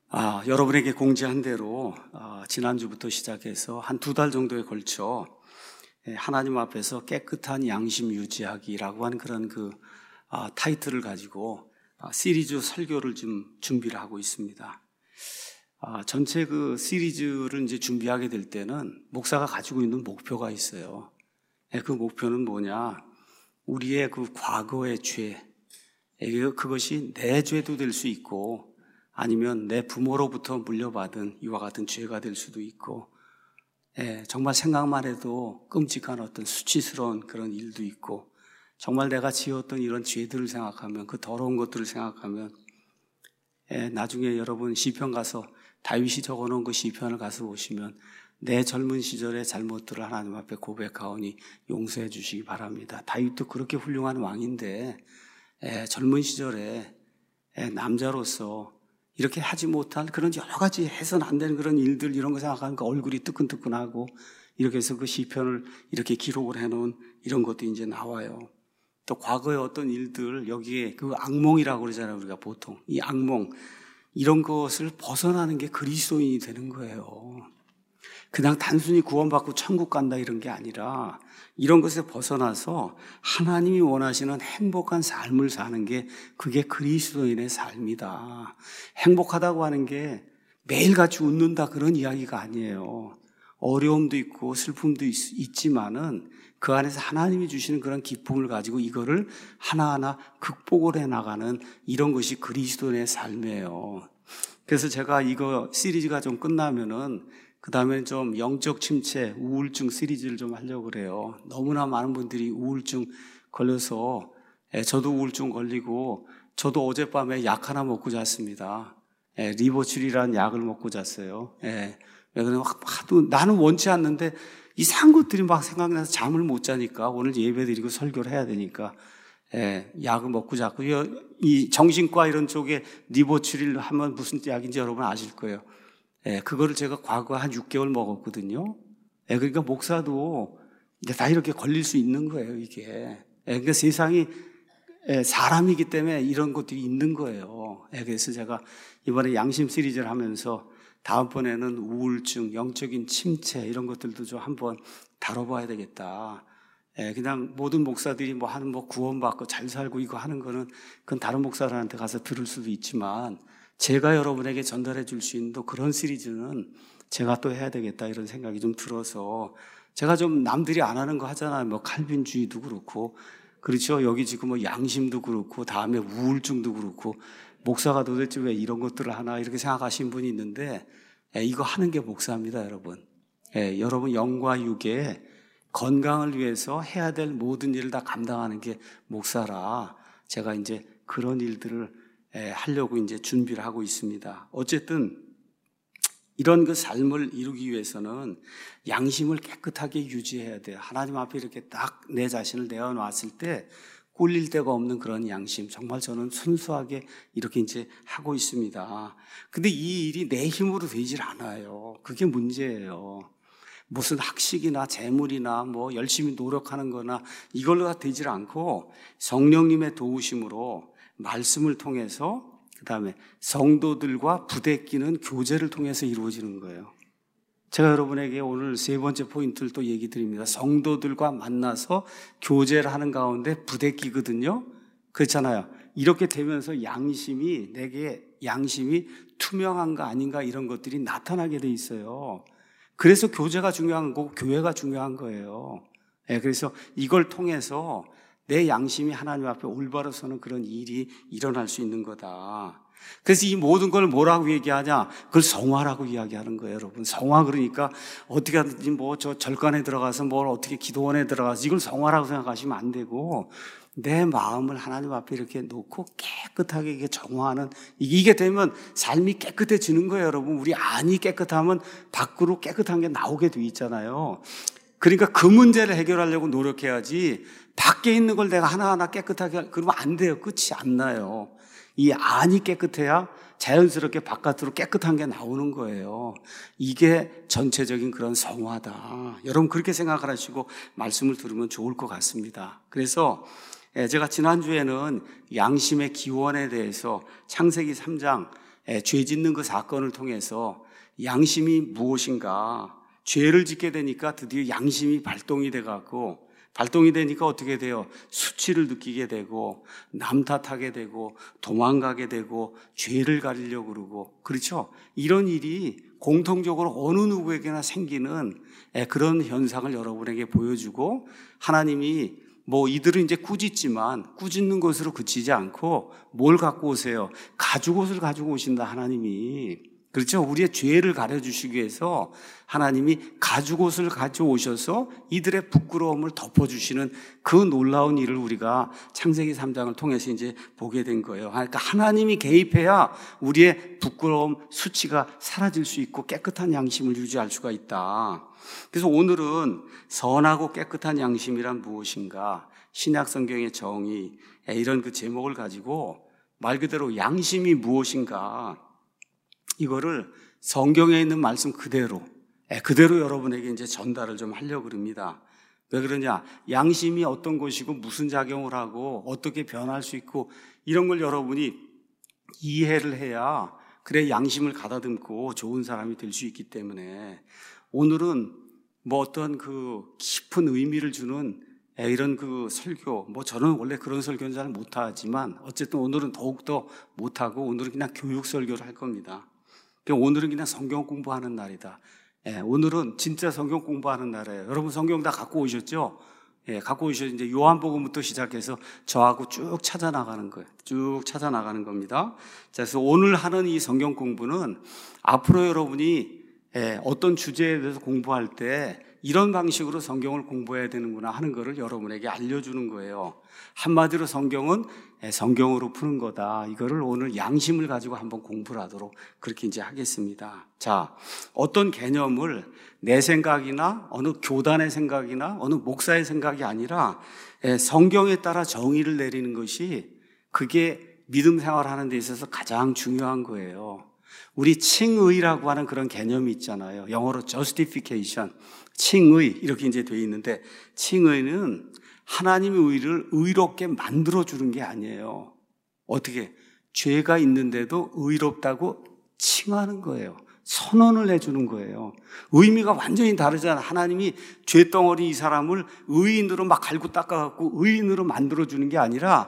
여러분에게 공지한 대로 지난주부터 시작해서 한 2달 정도에 걸쳐 하나님 앞에서 깨끗한 양심 유지하기라고 하는 그런 타이틀을 가지고 시리즈 설교를 좀 준비를 하고 있습니다. 전체 그 시리즈를 이제 준비하게 될 때는 목사가 가지고 있는 목표가 있어요. 그 목표는 뭐냐? 우리의 그 과거의 죄, 그것이 내 죄도 될 수 있고 아니면 내 부모로부터 물려받은 이와 같은 죄가 될 수도 있고, 정말 생각만 해도 끔찍한 어떤 수치스러운 그런 일도 있고, 정말 내가 지었던 이런 죄들을 생각하면, 그 더러운 것들을 생각하면, 나중에 여러분 시편 가서 다윗이 적어놓은 그 시편을 가서 보시면 내 젊은 시절의 잘못들을 하나님 앞에 고백하오니 용서해 주시기 바랍니다. 다윗도 그렇게 훌륭한 왕인데 젊은 시절에 남자로서 이렇게 하지 못할 그런 여러 가지 해서는 안 되는 그런 일들, 이런 거 생각하니까 얼굴이 뜨끈뜨끈하고, 이렇게 해서 그 시편을 이렇게 기록을 해놓은 이런 것도 이제 나와요. 또 과거의 어떤 일들, 여기에 그 악몽이라고 그러잖아요, 우리가 보통. 이 악몽, 이런 것을 벗어나는 게 그리스도인이 되는 거예요. 그냥 단순히 구원받고 천국 간다 이런 게 아니라 이런 것에 벗어나서 하나님이 원하시는 행복한 삶을 사는 게, 그게 그리스도인의 삶이다. 행복하다고 하는 게 매일같이 웃는다 그런 이야기가 아니에요. 어려움도 있고 슬픔도 있지만은 그 안에서 하나님이 주시는 그런 기쁨을 가지고 이거를 하나하나 극복을 해나가는 이런 것이 그리스도인의 삶이에요. 그래서 제가 이거 시리즈가 좀 끝나면은 그 다음에 좀 영적 침체, 우울증 시리즈를 좀 하려고 그래요. 너무나 많은 분들이 우울증 걸려서, 저도 우울증 걸리고, 저도 어젯밤에 약 하나 먹고 잤습니다. 리보칠이라는 약을 먹고 잤어요. 그냥 하도 나는 원치 않는데 이상한 것들이 막 생각나서 잠을 못 자니까, 오늘 예배 드리고 설교를 해야 되니까 약을 먹고 잤고, 이 정신과 이런 쪽에 리보칠을 하면 무슨 약인지 여러분 아실 거예요. 그거를 제가 과거 한 6개월 먹었거든요. 그러니까 목사도 이제 다 이렇게 걸릴 수 있는 거예요, 이게. 그러니까 세상이 사람이기 때문에 이런 것들이 있는 거예요. 그래서 제가 이번에 양심 시리즈를 하면서 다음번에는 우울증, 영적인 침체 이런 것들도 좀 한번 다뤄봐야 되겠다. 그냥 모든 목사들이 구원받고 잘 살고 이거 하는 거는 그건 다른 목사들한테 가서 들을 수도 있지만, 제가 여러분에게 전달해 줄 수 있는 또 그런 시리즈는 제가 또 해야 되겠다 이런 생각이 좀 들어서, 제가 좀 남들이 안 하는 거 하잖아요. 칼빈주의도 그렇고, 그렇죠. 여기 지금 양심도 그렇고, 다음에 우울증도 그렇고, 목사가 도대체 왜 이런 것들을 하나 이렇게 생각하시는 분이 있는데, 이거 하는 게 목사입니다, 여러분. 여러분 영과 육의 건강을 위해서 해야 될 모든 일을 다 감당하는 게 목사라, 제가 이제 그런 일들을 하려고 이제 준비를 하고 있습니다. 어쨌든 이런 그 삶을 이루기 위해서는 양심을 깨끗하게 유지해야 돼요. 하나님 앞에 이렇게 딱 내 자신을 내어놨을 때 꿀릴 데가 없는 그런 양심, 정말 저는 순수하게 이렇게 이제 하고 있습니다. 근데 이 일이 내 힘으로 되질 않아요. 그게 문제예요. 무슨 학식이나 재물이나 열심히 노력하는 거나 이걸로 되질 않고, 성령님의 도우심으로 말씀을 통해서, 그 다음에 성도들과 부대끼는 교제를 통해서 이루어지는 거예요. 제가 여러분에게 오늘 3번째 포인트를 또 얘기 드립니다. 성도들과 만나서 교제를 하는 가운데 부대끼거든요. 그렇잖아요. 이렇게 되면서 내게 양심이 투명한가 아닌가 이런 것들이 나타나게 돼 있어요. 그래서 교제가 중요한 거고 교회가 중요한 거예요. 그래서 이걸 통해서 내 양심이 하나님 앞에 올바로 서는 그런 일이 일어날 수 있는 거다. 그래서 이 모든 걸 뭐라고 얘기하냐? 그걸 성화라고 이야기하는 거예요, 여러분. 성화 그러니까 어떻게 하든지 저 절간에 들어가서 어떻게 기도원에 들어가서 이걸 성화라고 생각하시면 안 되고, 내 마음을 하나님 앞에 이렇게 놓고 깨끗하게 이게 정화하는, 이게 되면 삶이 깨끗해지는 거예요, 여러분. 우리 안이 깨끗하면 밖으로 깨끗한 게 나오게 돼 있잖아요. 그러니까 그 문제를 해결하려고 노력해야지, 밖에 있는 걸 내가 하나하나 깨끗하게, 그러면 안 돼요. 끝이 안 나요. 이 안이 깨끗해야 자연스럽게 바깥으로 깨끗한 게 나오는 거예요. 이게 전체적인 그런 성화다. 여러분 그렇게 생각을 하시고 말씀을 들으면 좋을 것 같습니다. 그래서 제가 지난주에는 양심의 기원에 대해서 창세기 3장 죄 짓는 그 사건을 통해서 양심이 무엇인가, 죄를 짓게 되니까 드디어 양심이 발동이 돼갖고, 발동이 되니까 어떻게 돼요? 수치를 느끼게 되고, 남 탓하게 되고, 도망가게 되고, 죄를 가리려고 그러고, 그렇죠? 이런 일이 공통적으로 어느 누구에게나 생기는 그런 현상을 여러분에게 보여주고, 하나님이 이들은 이제 꾸짖지만 꾸짖는 것으로 그치지 않고 뭘 갖고 오세요? 가죽옷을 가지고 오신다, 하나님이. 그렇죠? 우리의 죄를 가려주시기 위해서 하나님이 가죽옷을 가져오셔서 이들의 부끄러움을 덮어주시는 그 놀라운 일을 우리가 창세기 3장을 통해서 이제 보게 된 거예요. 그러니까 하나님이 개입해야 우리의 부끄러움, 수치가 사라질 수 있고 깨끗한 양심을 유지할 수가 있다. 그래서 오늘은 선하고 깨끗한 양심이란 무엇인가? 신약 성경의 정의, 이런 그 제목을 가지고 말 그대로 양심이 무엇인가? 이거를 성경에 있는 말씀 그대로 여러분에게 이제 전달을 좀 하려고 합니다. 왜 그러냐? 양심이 어떤 것이고 무슨 작용을 하고 어떻게 변할 수 있고 이런 걸 여러분이 이해를 해야 그래 양심을 가다듬고 좋은 사람이 될 수 있기 때문에 오늘은 어떤 그 깊은 의미를 주는 이런 그 설교, 저는 원래 그런 설교는 잘 못하지만 어쨌든 오늘은 더욱더 못하고 오늘은 그냥 교육 설교를 할 겁니다. 오늘은 그냥 성경 공부하는 날이다. 오늘은 진짜 성경 공부하는 날이에요. 여러분 성경 다 갖고 오셨죠? 갖고 오셔서 이제 요한복음부터 시작해서 저하고 쭉 찾아 나가는 거예요. 쭉 찾아 나가는 겁니다. 자, 그래서 오늘 하는 이 성경 공부는 앞으로 여러분이 어떤 주제에 대해서 공부할 때 이런 방식으로 성경을 공부해야 되는구나 하는 것을 여러분에게 알려주는 거예요. 한마디로 성경은 성경으로 푸는 거다. 이거를 오늘 양심을 가지고 한번 공부를 하도록 그렇게 이제 하겠습니다. 자, 어떤 개념을 내 생각이나 어느 교단의 생각이나 어느 목사의 생각이 아니라 성경에 따라 정의를 내리는 것이 그게 믿음 생활하는 데 있어서 가장 중요한 거예요. 우리 칭의라고 하는 그런 개념이 있잖아요. 영어로 justification, 칭의 이렇게 이제 돼 있는데 칭의는 하나님의 의를 의롭게 만들어주는 게 아니에요. 어떻게? 죄가 있는데도 의롭다고 칭하는 거예요. 선언을 해주는 거예요. 의미가 완전히 다르잖아요. 하나님이 죄덩어리 이 사람을 의인으로 막 갈고 닦아갖고 의인으로 만들어주는 게 아니라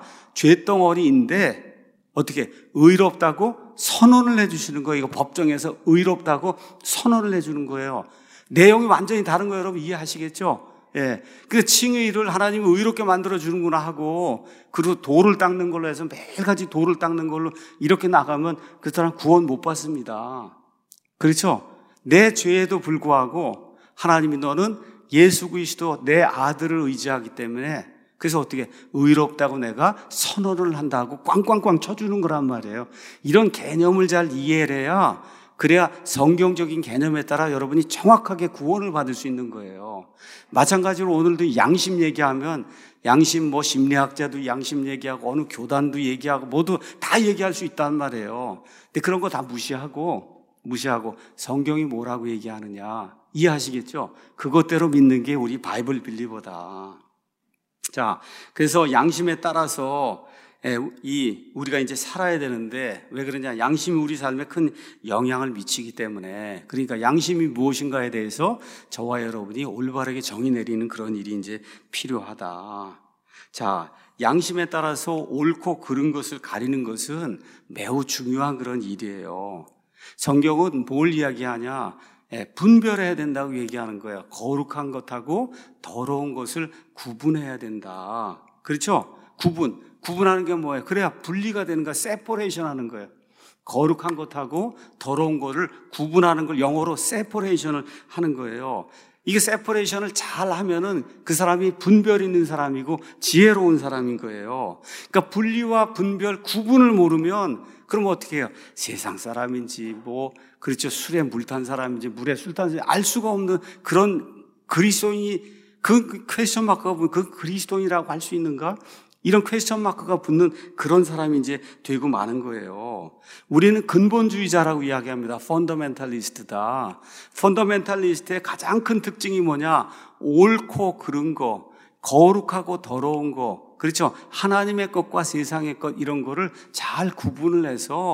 죄덩어리인데 어떻게? 의롭다고 선언을 해주시는 거예요. 이거 법정에서 의롭다고 선언을 해주는 거예요. 내용이 완전히 다른 거예요. 여러분 이해하시겠죠? 그 칭의를 하나님이 의롭게 만들어주는구나 하고 그리고 돌을 닦는 걸로 해서 매일같이 돌을 닦는 걸로 이렇게 나가면 그 사람 구원 못 받습니다. 그렇죠? 내 죄에도 불구하고 하나님이 너는 예수 그리스도 내 아들을 의지하기 때문에 그래서 어떻게 의롭다고 내가 선언을 한다고 꽝꽝꽝 쳐주는 거란 말이에요. 이런 개념을 잘 이해를 해야 그래야 성경적인 개념에 따라 여러분이 정확하게 구원을 받을 수 있는 거예요. 마찬가지로 오늘도 양심 얘기하면 양심 심리학자도 양심 얘기하고 어느 교단도 얘기하고 모두 다 얘기할 수 있단 말이에요. 근데 그런 거 다 무시하고 성경이 뭐라고 얘기하느냐 이해하시겠죠? 그것대로 믿는 게 우리 바이블 빌리버다. 자, 그래서 양심에 따라서 우리가 이제 살아야 되는데 왜 그러냐? 양심이 우리 삶에 큰 영향을 미치기 때문에 그러니까 양심이 무엇인가에 대해서 저와 여러분이 올바르게 정의 내리는 그런 일이 이제 필요하다. 자, 양심에 따라서 옳고 그른 것을 가리는 것은 매우 중요한 그런 일이에요. 성경은 뭘 이야기하냐? 분별해야 된다고 얘기하는 거예요. 거룩한 것하고 더러운 것을 구분해야 된다. 그렇죠? 구분하는 게 뭐예요? 그래야 분리가 되는 거야. 세퍼레이션 하는 거예요. 거룩한 것하고 더러운 것을 구분하는 걸 영어로 세퍼레이션을 하는 거예요. 이게 세퍼레이션을 잘 하면은 그 사람이 분별 있는 사람이고 지혜로운 사람인 거예요. 그러니까 분리와 분별, 구분을 모르면 그럼 어떻게 해요? 세상 사람인지 그렇죠. 술에 물 탄 사람인지 물에 술 탄 사람인지 알 수가 없는 그런 그리스도인이 그 퀘스천 마크가 붙는 그 그리스도인이라고 할 수 있는가? 이런 퀘스천 마크가 붙는 그런 사람이 이제 되고 마는 거예요. 우리는 근본주의자라고 이야기합니다. 펀더멘탈리스트다. 펀더멘탈리스트의 가장 큰 특징이 뭐냐? 옳고 그른 거, 거룩하고 더러운 거, 그렇죠? 하나님의 것과 세상의 것 이런 거를 잘 구분을 해서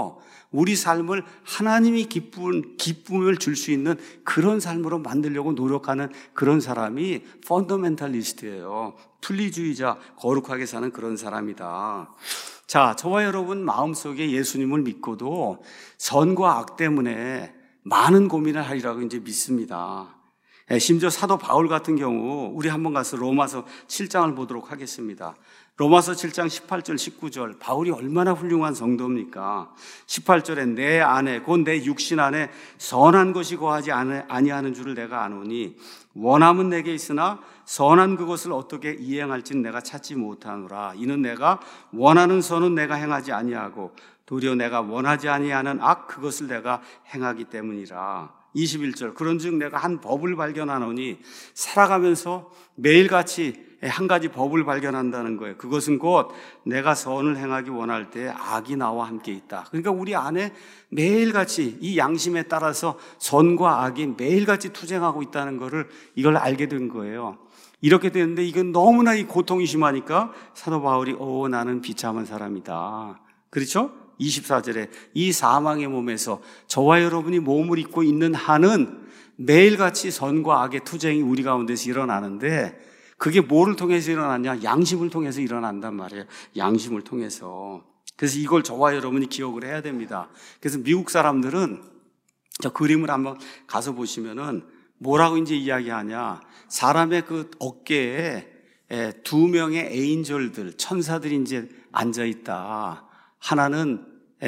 우리 삶을 하나님이 기쁨을 줄 수 있는 그런 삶으로 만들려고 노력하는 그런 사람이 펀더멘탈리스트예요. 분리주의자, 거룩하게 사는 그런 사람이다. 자, 저와 여러분 마음속에 예수님을 믿고도 선과 악 때문에 많은 고민을 하리라고 이제 믿습니다. 심지어 사도 바울 같은 경우 우리 한번 가서 로마서 7장을 보도록 하겠습니다. 로마서 7장 18절 19절 바울이 얼마나 훌륭한 성도입니까? 18절에 내 안에 곧 내 육신 안에 선한 것이 거하지 아니하는 줄을 내가 아노니 원함은 내게 있으나 선한 그것을 어떻게 이행할지는 내가 찾지 못하노라. 이는 내가 원하는 선은 내가 행하지 아니하고 도리어 내가 원하지 아니하는 악 그것을 내가 행하기 때문이라. 21절 그런즉 내가 한 법을 발견하노니 살아가면서 매일같이 한 가지 법을 발견한다는 거예요. 그것은 곧 내가 선을 행하기 원할 때 악이 나와 함께 있다. 그러니까 우리 안에 매일같이 이 양심에 따라서 선과 악이 매일같이 투쟁하고 있다는 것을 이걸 알게 된 거예요. 이렇게 되는데 이건 너무나 이 고통이 심하니까 사도 바울이 나는 비참한 사람이다. 그렇죠? 24절에 이 사망의 몸에서 저와 여러분이 몸을 입고 있는 한은 매일같이 선과 악의 투쟁이 우리 가운데서 일어나는데 그게 뭐를 통해서 일어나냐? 양심을 통해서 일어난단 말이에요. 양심을 통해서. 그래서 이걸 저와 여러분이 기억을 해야 됩니다. 그래서 미국 사람들은 저 그림을 한번 가서 보시면은 뭐라고 이제 이야기하냐? 사람의 그 어깨에 두 명의 에인절들, 천사들이 이제 앉아 있다. 하나는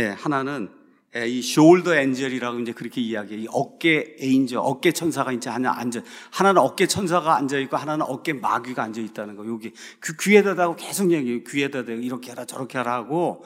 이 숄더 엔젤이라고 이제 그렇게 이야기해요. 이 어깨 에인저, 어깨 천사가 이제 하나 앉아, 하나는 어깨 천사가 앉아 있고 하나는 어깨 마귀가 앉아 있다는 거. 여기 그 귀에다 대고 계속 얘기해요. 귀에다 대고 이렇게 하라 저렇게 하라 하고,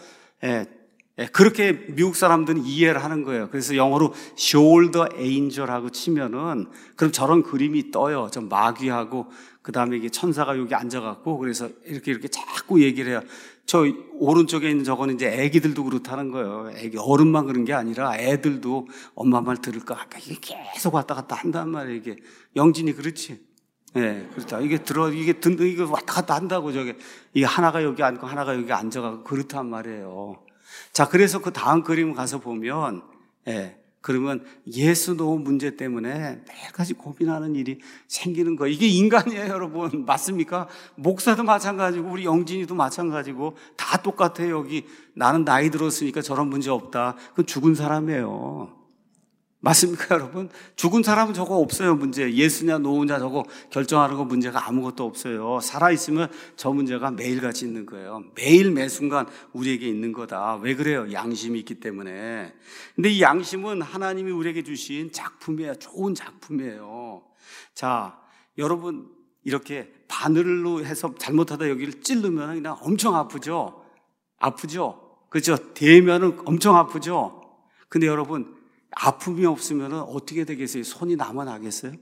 그렇게 미국 사람들은 이해를 하는 거예요. 그래서 영어로 숄더 에인절하고 치면은 그럼 저런 그림이 떠요. 저 마귀하고 그 다음에 이게 천사가 여기 앉아갖고 그래서 이렇게 자꾸 얘기를 해요. 저 오른쪽에 있는 저거는 이제 애기들도 그렇다는 거예요. 어른만 그런 게 아니라 애들도 엄마 말 들을까 할까 이게 계속 왔다 갔다 한단 말이에요. 이게 영진이 그렇지. 그렇다. 이게 왔다 갔다 한다고 이게 하나가 여기 앉고 하나가 여기 앉아가고 그렇단 말이에요. 자, 그래서 그 다음 그림 가서 보면, 그러면 예수 노 문제 때문에 매일같이 고민하는 일이 생기는 거예요. 이게 인간이에요, 여러분. 맞습니까? 목사도 마찬가지고, 우리 영진이도 마찬가지고, 다 똑같아요, 여기. 나는 나이 들었으니까 저런 문제 없다. 그건 죽은 사람이에요. 맞습니까, 여러분? 죽은 사람은 저거 없어요, 문제. 예수냐, 노우냐, 저거 결정하는 거 문제가 아무것도 없어요. 살아있으면 저 문제가 매일같이 있는 거예요. 매일 매순간 우리에게 있는 거다. 왜 그래요? 양심이 있기 때문에. 근데 이 양심은 하나님이 우리에게 주신 작품이에요. 좋은 작품이에요. 자, 여러분, 이렇게 바늘로 해서 잘못하다 여기를 찌르면 그냥 엄청 아프죠? 아프죠? 그렇죠? 대면은 엄청 아프죠? 근데 여러분, 아픔이 없으면 어떻게 되겠어요? 손이 남아나겠어요?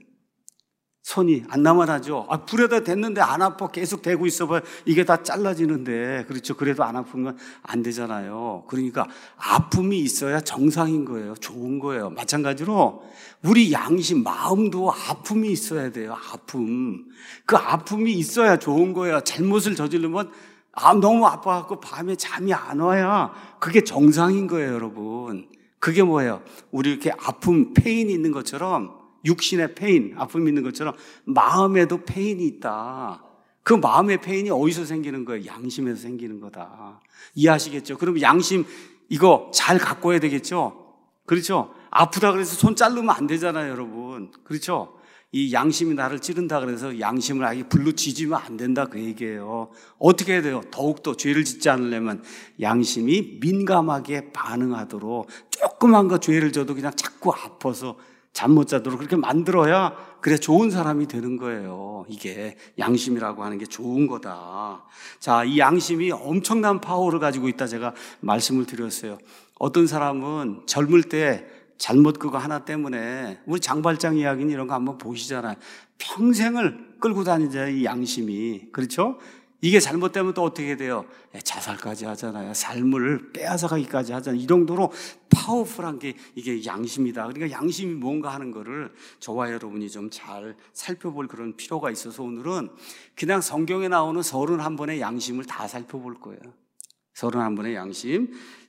손이 안 남아나죠? 불에다 댔는데 안 아파. 계속 대고 있어봐요. 이게 다 잘라지는데. 그렇죠? 그래도 안 아프면 안 되잖아요. 그러니까 아픔이 있어야 정상인 거예요. 좋은 거예요. 마찬가지로 우리 양심, 마음도 아픔이 있어야 돼요. 아픔. 그 아픔이 있어야 좋은 거예요. 잘못을 저지르면 너무 아파갖고 밤에 잠이 안 와야 그게 정상인 거예요, 여러분. 그게 뭐예요? 우리 이렇게 아픔, 페인이 있는 것처럼 육신의 페인, 아픔이 있는 것처럼 마음에도 페인이 있다. 그 마음의 페인이 어디서 생기는 거예요? 양심에서 생기는 거다. 이해하시겠죠? 그럼 양심 이거 잘 갖고 와야 되겠죠? 그렇죠? 아프다 그래서 손 자르면 안 되잖아요, 여러분. 그렇죠? 이 양심이 나를 찌른다 그래서 양심을 아예 불로 지지면 안 된다 그 얘기예요. 어떻게 해야 돼요? 더욱더 죄를 짓지 않으려면 양심이 민감하게 반응하도록 조그만 거 죄를 져도 그냥 자꾸 아파서 잠 못 자도록 그렇게 만들어야 그래 좋은 사람이 되는 거예요. 이게 양심이라고 하는 게 좋은 거다. 자, 이 양심이 엄청난 파워를 가지고 있다 제가 말씀을 드렸어요. 어떤 사람은 젊을 때 잘못 그거 하나 때문에 우리 장발장 이야기는 이런 거 한번 보시잖아요. 평생을 끌고 다니잖아요, 이 양심이. 그렇죠? 이게 잘못되면 또 어떻게 돼요? 자살까지 하잖아요. 삶을 빼앗아가기까지 하잖아요. 이 정도로 파워풀한 게 이게 양심이다. 그러니까 양심이 뭔가 하는 거를 저와 여러분이 좀 잘 살펴볼 그런 필요가 있어서 오늘은 그냥 성경에 나오는 31번의 양심을 다 살펴볼 거예요. 31번의 양심.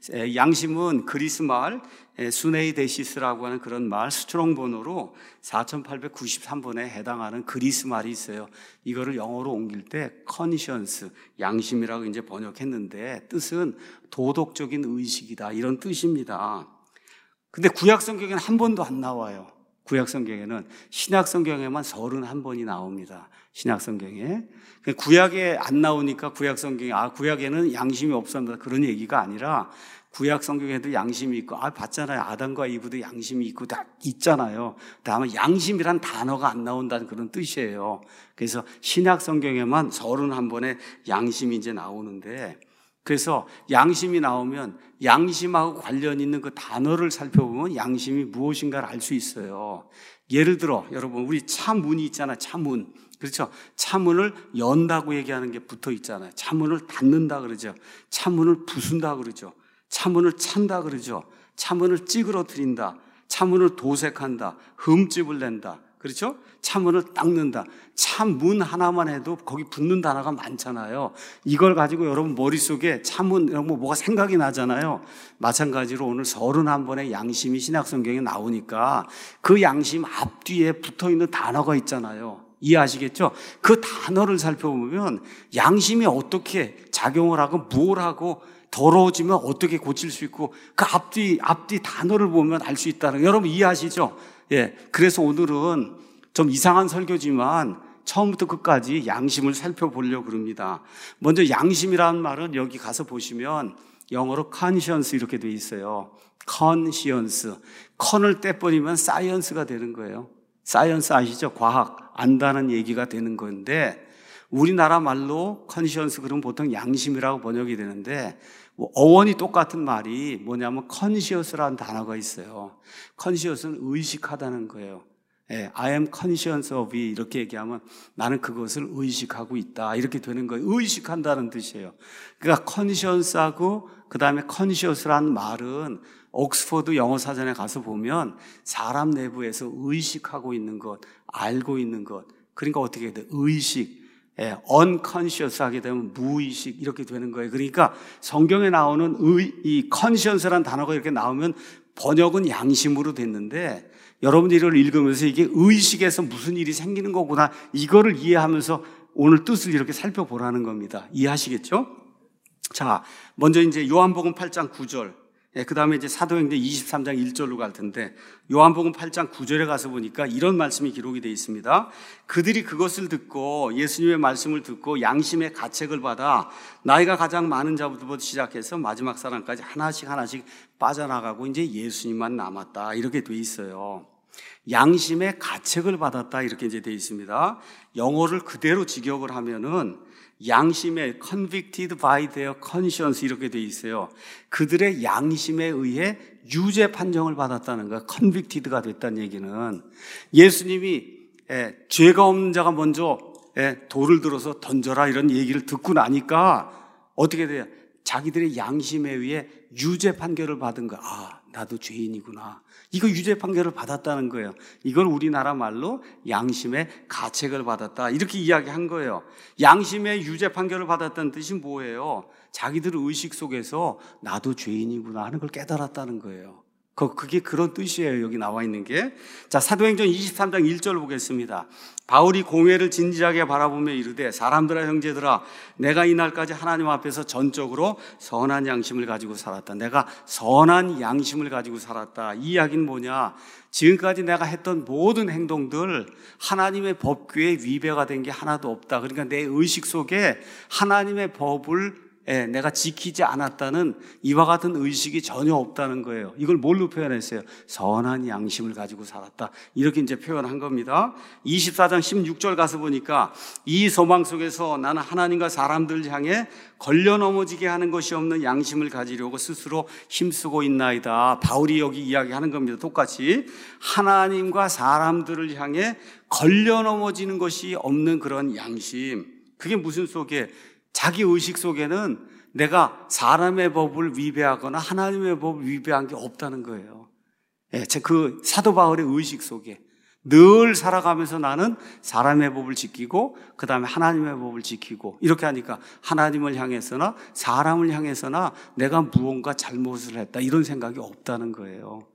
양심은 그리스 말 수네이데시스라고 하는 그런 말, 스트롱 번호로 4893번에 해당하는 그리스 말이 있어요. 이거를 영어로 옮길 때 conscience, 양심이라고 이제 번역했는데 뜻은 도덕적인 의식이다, 이런 뜻입니다. 근데 구약 성경에는 한 번도 안 나와요. 구약 성경에는. 신약 성경에만 31번이 나옵니다. 신약 성경에. 구약에 안 나오니까 구약 성경에 구약에는 양심이 없었다, 그런 얘기가 아니라 구약 성경에도 양심이 있고 봤잖아요. 아담과 이브도 양심이 있고 다 있잖아요. 다만 양심이란 단어가 안 나온다는 그런 뜻이에요. 그래서 신약 성경에만 31번의 양심이 이제 나오는데, 그래서 양심이 나오면 양심하고 관련 있는 그 단어를 살펴보면 양심이 무엇인가를 알 수 있어요. 예를 들어 여러분, 우리 차문이 있잖아요. 차문. 그렇죠? 차문을 연다고 얘기하는 게 붙어 있잖아요. 차문을 닫는다 그러죠. 차문을 부순다 그러죠. 차문을 찬다 그러죠. 차문을 찌그러뜨린다. 차문을 도색한다. 흠집을 낸다. 그렇죠? 차문을 닦는다. 차문 하나만 해도 거기 붙는 단어가 많잖아요. 이걸 가지고 여러분 머릿속에 차문 이런 거 뭐가 생각이 나잖아요. 마찬가지로 오늘 31번의 양심이 신약 성경에 나오니까 그 양심 앞뒤에 붙어 있는 단어가 있잖아요. 이해하시겠죠? 그 단어를 살펴보면 양심이 어떻게 작용을 하고 뭘 하고 더러워지면 어떻게 고칠 수 있고 그 앞뒤 단어를 보면 알 수 있다는 거 여러분 이해하시죠? 예. 그래서 오늘은 좀 이상한 설교지만 처음부터 끝까지 양심을 살펴보려고 그럽니다. 먼저 양심이라는 말은 여기 가서 보시면 영어로 conscience 이렇게 돼 있어요. conscience. con을 떼버리면 science가 되는 거예요. 사이언스 아시죠? 과학, 안다는 얘기가 되는 건데 우리나라 말로 conscience 그러면 보통 양심이라고 번역이 되는데 어원이 똑같은 말이 뭐냐면 conscious라는 단어가 있어요. conscious는 의식하다는 거예요. I am conscious of it 이렇게 얘기하면 나는 그것을 의식하고 있다 이렇게 되는 거예요. 의식한다는 뜻이에요. 그러니까 conscious하고 그 다음에 conscious라는 말은 옥스퍼드 영어사전에 가서 보면 사람 내부에서 의식하고 있는 것, 알고 있는 것, 그러니까 어떻게 해야 돼? 의식, unconscious 하게 되면 무의식 이렇게 되는 거예요. 그러니까 성경에 나오는 이 conscious라는 단어가 이렇게 나오면 번역은 양심으로 됐는데 여러분들이 이걸 읽으면서 이게 의식에서 무슨 일이 생기는 거구나 이거를 이해하면서 오늘 뜻을 이렇게 살펴보라는 겁니다. 이해하시겠죠? 자, 먼저 이제 요한복음 8장 9절. 그 다음에 이제 사도행전 23장 1절로 갈 텐데 요한복음 8장 9절에 가서 보니까 이런 말씀이 기록이 되어 있습니다. 그들이 그것을 듣고 예수님의 말씀을 듣고 양심의 가책을 받아 나이가 가장 많은 자부터 시작해서 마지막 사람까지 하나씩 빠져나가고 이제 예수님만 남았다 이렇게 되어 있어요. 양심의 가책을 받았다 이렇게 이제 되어 있습니다. 영어를 그대로 직역을 하면은 양심에 convicted by their conscience 이렇게 돼 있어요. 그들의 양심에 의해 유죄 판정을 받았다는 거야. convicted가 됐다는 얘기는 예수님이 죄가 없는 자가 먼저 돌을 들어서 던져라 이런 얘기를 듣고 나니까 어떻게 돼요? 자기들의 양심에 의해 유죄 판결을 받은 거야. 아, 나도 죄인이구나. 이거 유죄 판결을 받았다는 거예요. 이걸 우리나라 말로 양심의 가책을 받았다 이렇게 이야기한 거예요. 양심의 유죄 판결을 받았다는 뜻이 뭐예요? 자기들의 의식 속에서 나도 죄인이구나 하는 걸 깨달았다는 거예요. 그게 그런 뜻이에요. 여기 나와 있는 게. 자, 사도행전 23장 1절 보겠습니다. 바울이 공회를 진지하게 바라보며 이르되 사람들아 형제들아 내가 이날까지 하나님 앞에서 전적으로 선한 양심을 가지고 살았다. 내가 선한 양심을 가지고 살았다. 이 이야기는 뭐냐? 지금까지 내가 했던 모든 행동들 하나님의 법규에 위배가 된 게 하나도 없다. 그러니까 내 의식 속에 하나님의 법을 내가 지키지 않았다는 이와 같은 의식이 전혀 없다는 거예요. 이걸 뭘로 표현했어요? 선한 양심을 가지고 살았다. 이렇게 이제 표현한 겁니다. 24장 16절 가서 보니까 이 소망 속에서 나는 하나님과 사람들 향해 걸려 넘어지게 하는 것이 없는 양심을 가지려고 스스로 힘쓰고 있나이다. 바울이 여기 이야기하는 겁니다. 똑같이 하나님과 사람들을 향해 걸려 넘어지는 것이 없는 그런 양심. 그게 무슨 속에? 자기 의식 속에는 내가 사람의 법을 위배하거나 하나님의 법을 위배한 게 없다는 거예요. 그 사도 바울의 의식 속에 늘 살아가면서 나는 사람의 법을 지키고 그 다음에 하나님의 법을 지키고 이렇게 하니까 하나님을 향해서나 사람을 향해서나 내가 무언가 잘못을 했다 이런 생각이 없다는 거예요.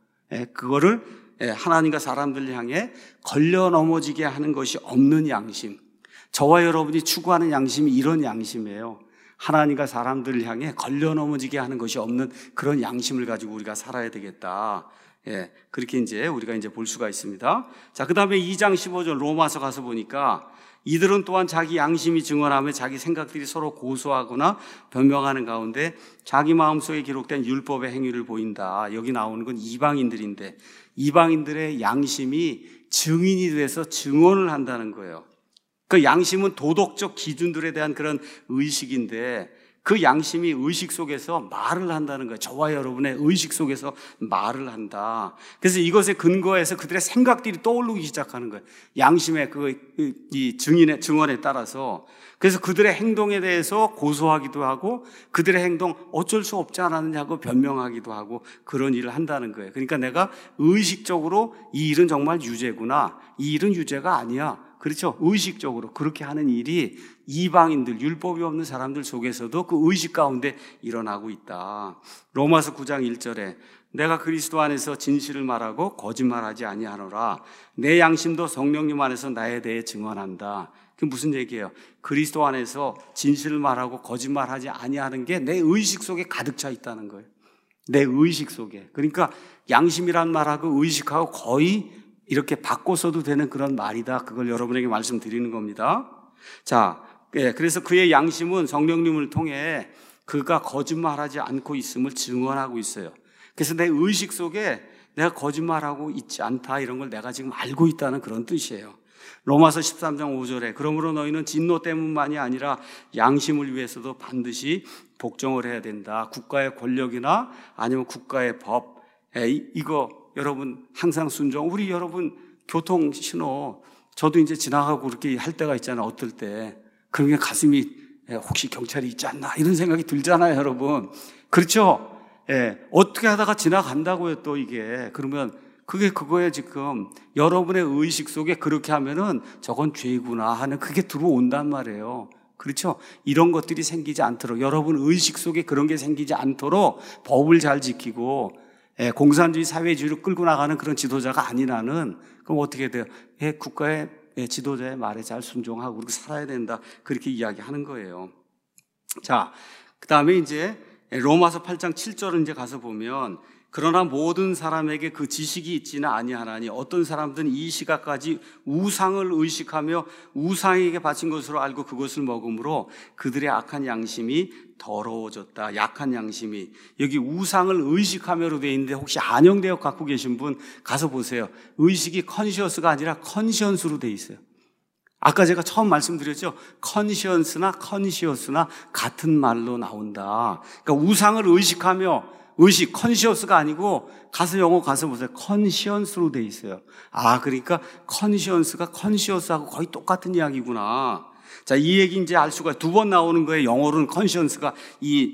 그거를 하나님과 사람들 향해 걸려 넘어지게 하는 것이 없는 양심, 저와 여러분이 추구하는 양심이 이런 양심이에요. 하나님과 사람들을 향해 걸려 넘어지게 하는 것이 없는 그런 양심을 가지고 우리가 살아야 되겠다. 그렇게 이제 우리가 이제 볼 수가 있습니다. 자, 그 다음에 2장 15절 로마서 가서 보니까 이들은 또한 자기 양심이 증언하며 자기 생각들이 서로 고소하거나 변명하는 가운데 자기 마음속에 기록된 율법의 행위를 보인다. 여기 나오는 건 이방인들인데 이방인들의 양심이 증인이 돼서 증언을 한다는 거예요. 그 양심은 도덕적 기준들에 대한 그런 의식인데 그 양심이 의식 속에서 말을 한다는 거예요. 저와 여러분의 의식 속에서 말을 한다. 그래서 이것에 근거해서 그들의 생각들이 떠오르기 시작하는 거예요. 양심의 이 증언에 따라서. 그래서 그들의 행동에 대해서 고소하기도 하고 그들의 행동 어쩔 수 없지 않았느냐고 변명하기도 하고 그런 일을 한다는 거예요. 그러니까 내가 의식적으로 이 일은 정말 유죄구나. 이 일은 유죄가 아니야. 그렇죠? 의식적으로 그렇게 하는 일이 이방인들, 율법이 없는 사람들 속에서도 그 의식 가운데 일어나고 있다. 로마서 9장 1절에 내가 그리스도 안에서 진실을 말하고 거짓말하지 아니하노라. 내 양심도 성령님 안에서 나에 대해 증언한다. 그게 무슨 얘기예요? 그리스도 안에서 진실을 말하고 거짓말하지 아니하는 게 내 의식 속에 가득 차 있다는 거예요. 내 의식 속에. 그러니까 양심이란 말하고 의식하고 거의 이렇게 바꿔서도 되는 그런 말이다. 그걸 여러분에게 말씀드리는 겁니다. 자, 그래서 그의 양심은 성령님을 통해 그가 거짓말하지 않고 있음을 증언하고 있어요. 그래서 내 의식 속에 내가 거짓말하고 있지 않다 이런 걸 내가 지금 알고 있다는 그런 뜻이에요. 로마서 13장 5절에 그러므로 너희는 진노 때문만이 아니라 양심을 위해서도 반드시 복종을 해야 된다. 국가의 권력이나 아니면 국가의 법, 이거 여러분 항상 순종. 우리 여러분 교통 신호 저도 이제 지나가고 그렇게 할 때가 있잖아요. 어떨 때 그러면 가슴이 혹시 경찰이 있지 않나 이런 생각이 들잖아요, 여러분. 그렇죠? 어떻게 하다가 지나간다고요, 또 이게. 그러면 그거에 지금 여러분의 의식 속에 그렇게 하면은 저건 죄구나 하는 그게 들어온단 말이에요. 그렇죠? 이런 것들이 생기지 않도록 여러분 의식 속에 그런 게 생기지 않도록 법을 잘 지키고 공산주의 사회주의로 끌고 나가는 그런 지도자가 아니라는 그럼 어떻게 돼요? 국가의 지도자의 말에 잘 순종하고 그렇게 살아야 된다. 그렇게 이야기하는 거예요. 자, 그 다음에 이제 로마서 8장 7절을 이제 가서 보면 그러나 모든 사람에게 그 지식이 있지는 아니하나니 어떤 사람들은 이 시각까지 우상을 의식하며 우상에게 바친 것으로 알고 그것을 먹음으로 그들의 악한 양심이 더러워졌다. 약한 양심이. 여기 우상을 의식하며로 되어 있는데 혹시 안영대역 갖고 계신 분 가서 보세요. 의식이 컨시어스가 아니라 컨시언스로 되어 있어요. 아까 제가 처음 말씀드렸죠. 컨시언스나 컨시어스나 같은 말로 나온다. 그러니까 우상을 의식하며 의식, 컨시어스가 아니고 가서 영어 가서 보세요. 컨시언스로 돼 있어요. 아, 그러니까 컨시언스가 컨시어스하고 거의 똑같은 이야기구나. 자, 이 얘기 이제 알 수가 두 번 나오는 거예요. 영어로는 컨시언스가 이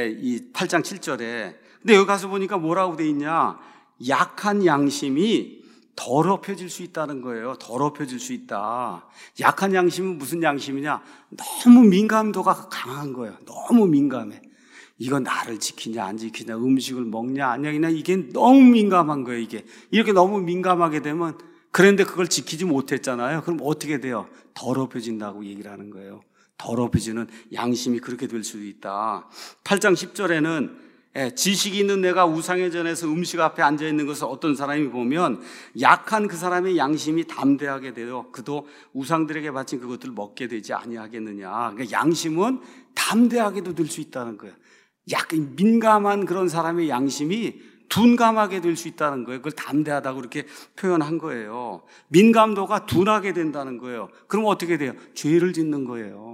8장 7절에. 근데 여기 가서 보니까 뭐라고 돼 있냐? 약한 양심이 더럽혀질 수 있다는 거예요. 더럽혀질 수 있다. 약한 양심은 무슨 양심이냐? 너무 민감도가 강한 거예요. 너무 민감해. 이거 나를 지키냐 안 지키냐 음식을 먹냐 안 먹냐 이게 너무 민감한 거예요. 이게 이렇게 너무 민감하게 되면 그런데 그걸 지키지 못했잖아요. 그럼 어떻게 돼요? 더럽혀진다고 얘기를 하는 거예요. 더럽혀지는 양심이 그렇게 될 수도 있다. 8장 10절에는 지식이 있는 내가 우상의 전에서 음식 앞에 앉아있는 것을 어떤 사람이 보면 약한 그 사람의 양심이 담대하게 되어 그도 우상들에게 바친 그것들을 먹게 되지 아니하겠느냐. 그러니까 양심은 담대하게도 될 수 있다는 거예요. 약간 민감한 그런 사람의 양심이 둔감하게 될 수 있다는 거예요. 그걸 담대하다고 그렇게 표현한 거예요. 민감도가 둔하게 된다는 거예요. 그럼 어떻게 돼요? 죄를 짓는 거예요.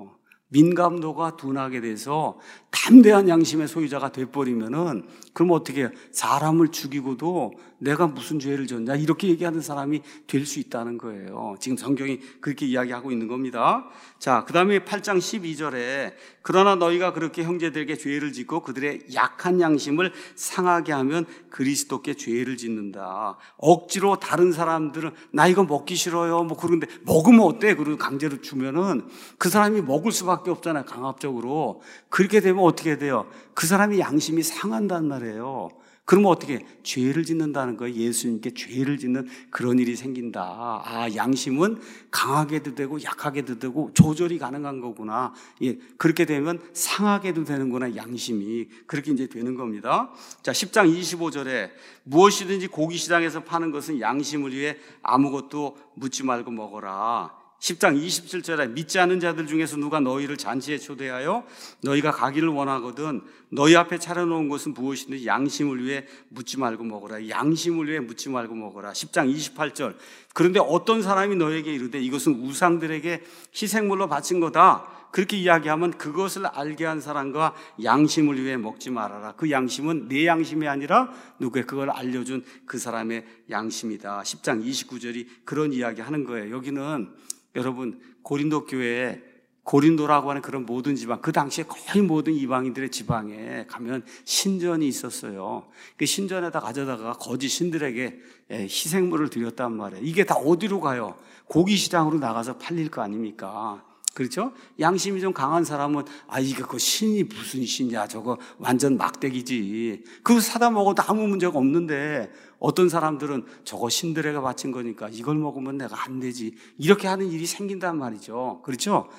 민감도가 둔하게 돼서 담대한 양심의 소유자가 돼버리면은 그럼 어떻게 해요? 사람을 죽이고도 내가 무슨 죄를 졌냐 이렇게 얘기하는 사람이 될 수 있다는 거예요. 지금 성경이 그렇게 이야기하고 있는 겁니다. 자, 그 다음에 8장 12절에 그러나 너희가 그렇게 형제들에게 죄를 짓고 그들의 약한 양심을 상하게 하면 그리스도께 죄를 짓는다. 억지로 다른 사람들은 나 이거 먹기 싫어요 뭐 그런데 먹으면 어때? 그리고 강제로 주면은 그 사람이 먹을 수밖에 없잖아요. 강압적으로. 그렇게 되면 어떻게 돼요? 그 사람이 양심이 상한단 말이에요. 그러면 어떻게? 죄를 짓는다는 거예요. 예수님께 죄를 짓는 그런 일이 생긴다. 아, 양심은 강하게도 되고 약하게도 되고 조절이 가능한 거구나. 예, 그렇게 되면 상하게도 되는구나. 양심이. 그렇게 이제 되는 겁니다. 자, 10장 25절에 무엇이든지 고기 시장에서 파는 것은 양심을 위해 아무것도 묻지 말고 먹어라. 10장 27절에 믿지 않는 자들 중에서 누가 너희를 잔치에 초대하여 너희가 가기를 원하거든 너희 앞에 차려놓은 것은 무엇이든지 양심을 위해 묻지 말고 먹어라. 양심을 위해 묻지 말고 먹어라. 10장 28절 그런데 어떤 사람이 너에게 이르되 이것은 우상들에게 희생물로 바친 거다. 그렇게 이야기하면 그것을 알게 한 사람과 양심을 위해 먹지 말아라. 그 양심은 내 양심이 아니라 누구의 그걸 알려준 그 사람의 양심이다. 10장 29절이 그런 이야기 하는 거예요. 여기는 여러분 고린도 교회에 고린도라고 하는 그런 모든 지방, 그 당시에 거의 모든 이방인들의 지방에 가면 신전이 있었어요. 그 신전에다 가져다가 거짓 신들에게 희생물을 드렸단 말이에요. 이게 다 어디로 가요? 고기 시장으로 나가서 팔릴 거 아닙니까? 그렇죠? 양심이 좀 강한 사람은 이게 그 신이 무슨 신이야 저거 완전 막대기지. 그거 사다 먹어도 아무 문제가 없는데 어떤 사람들은 저거 신들에게 바친 거니까 이걸 먹으면 내가 안 되지 이렇게 하는 일이 생긴단 말이죠. 그렇죠?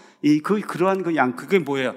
그러한 그게 뭐예요?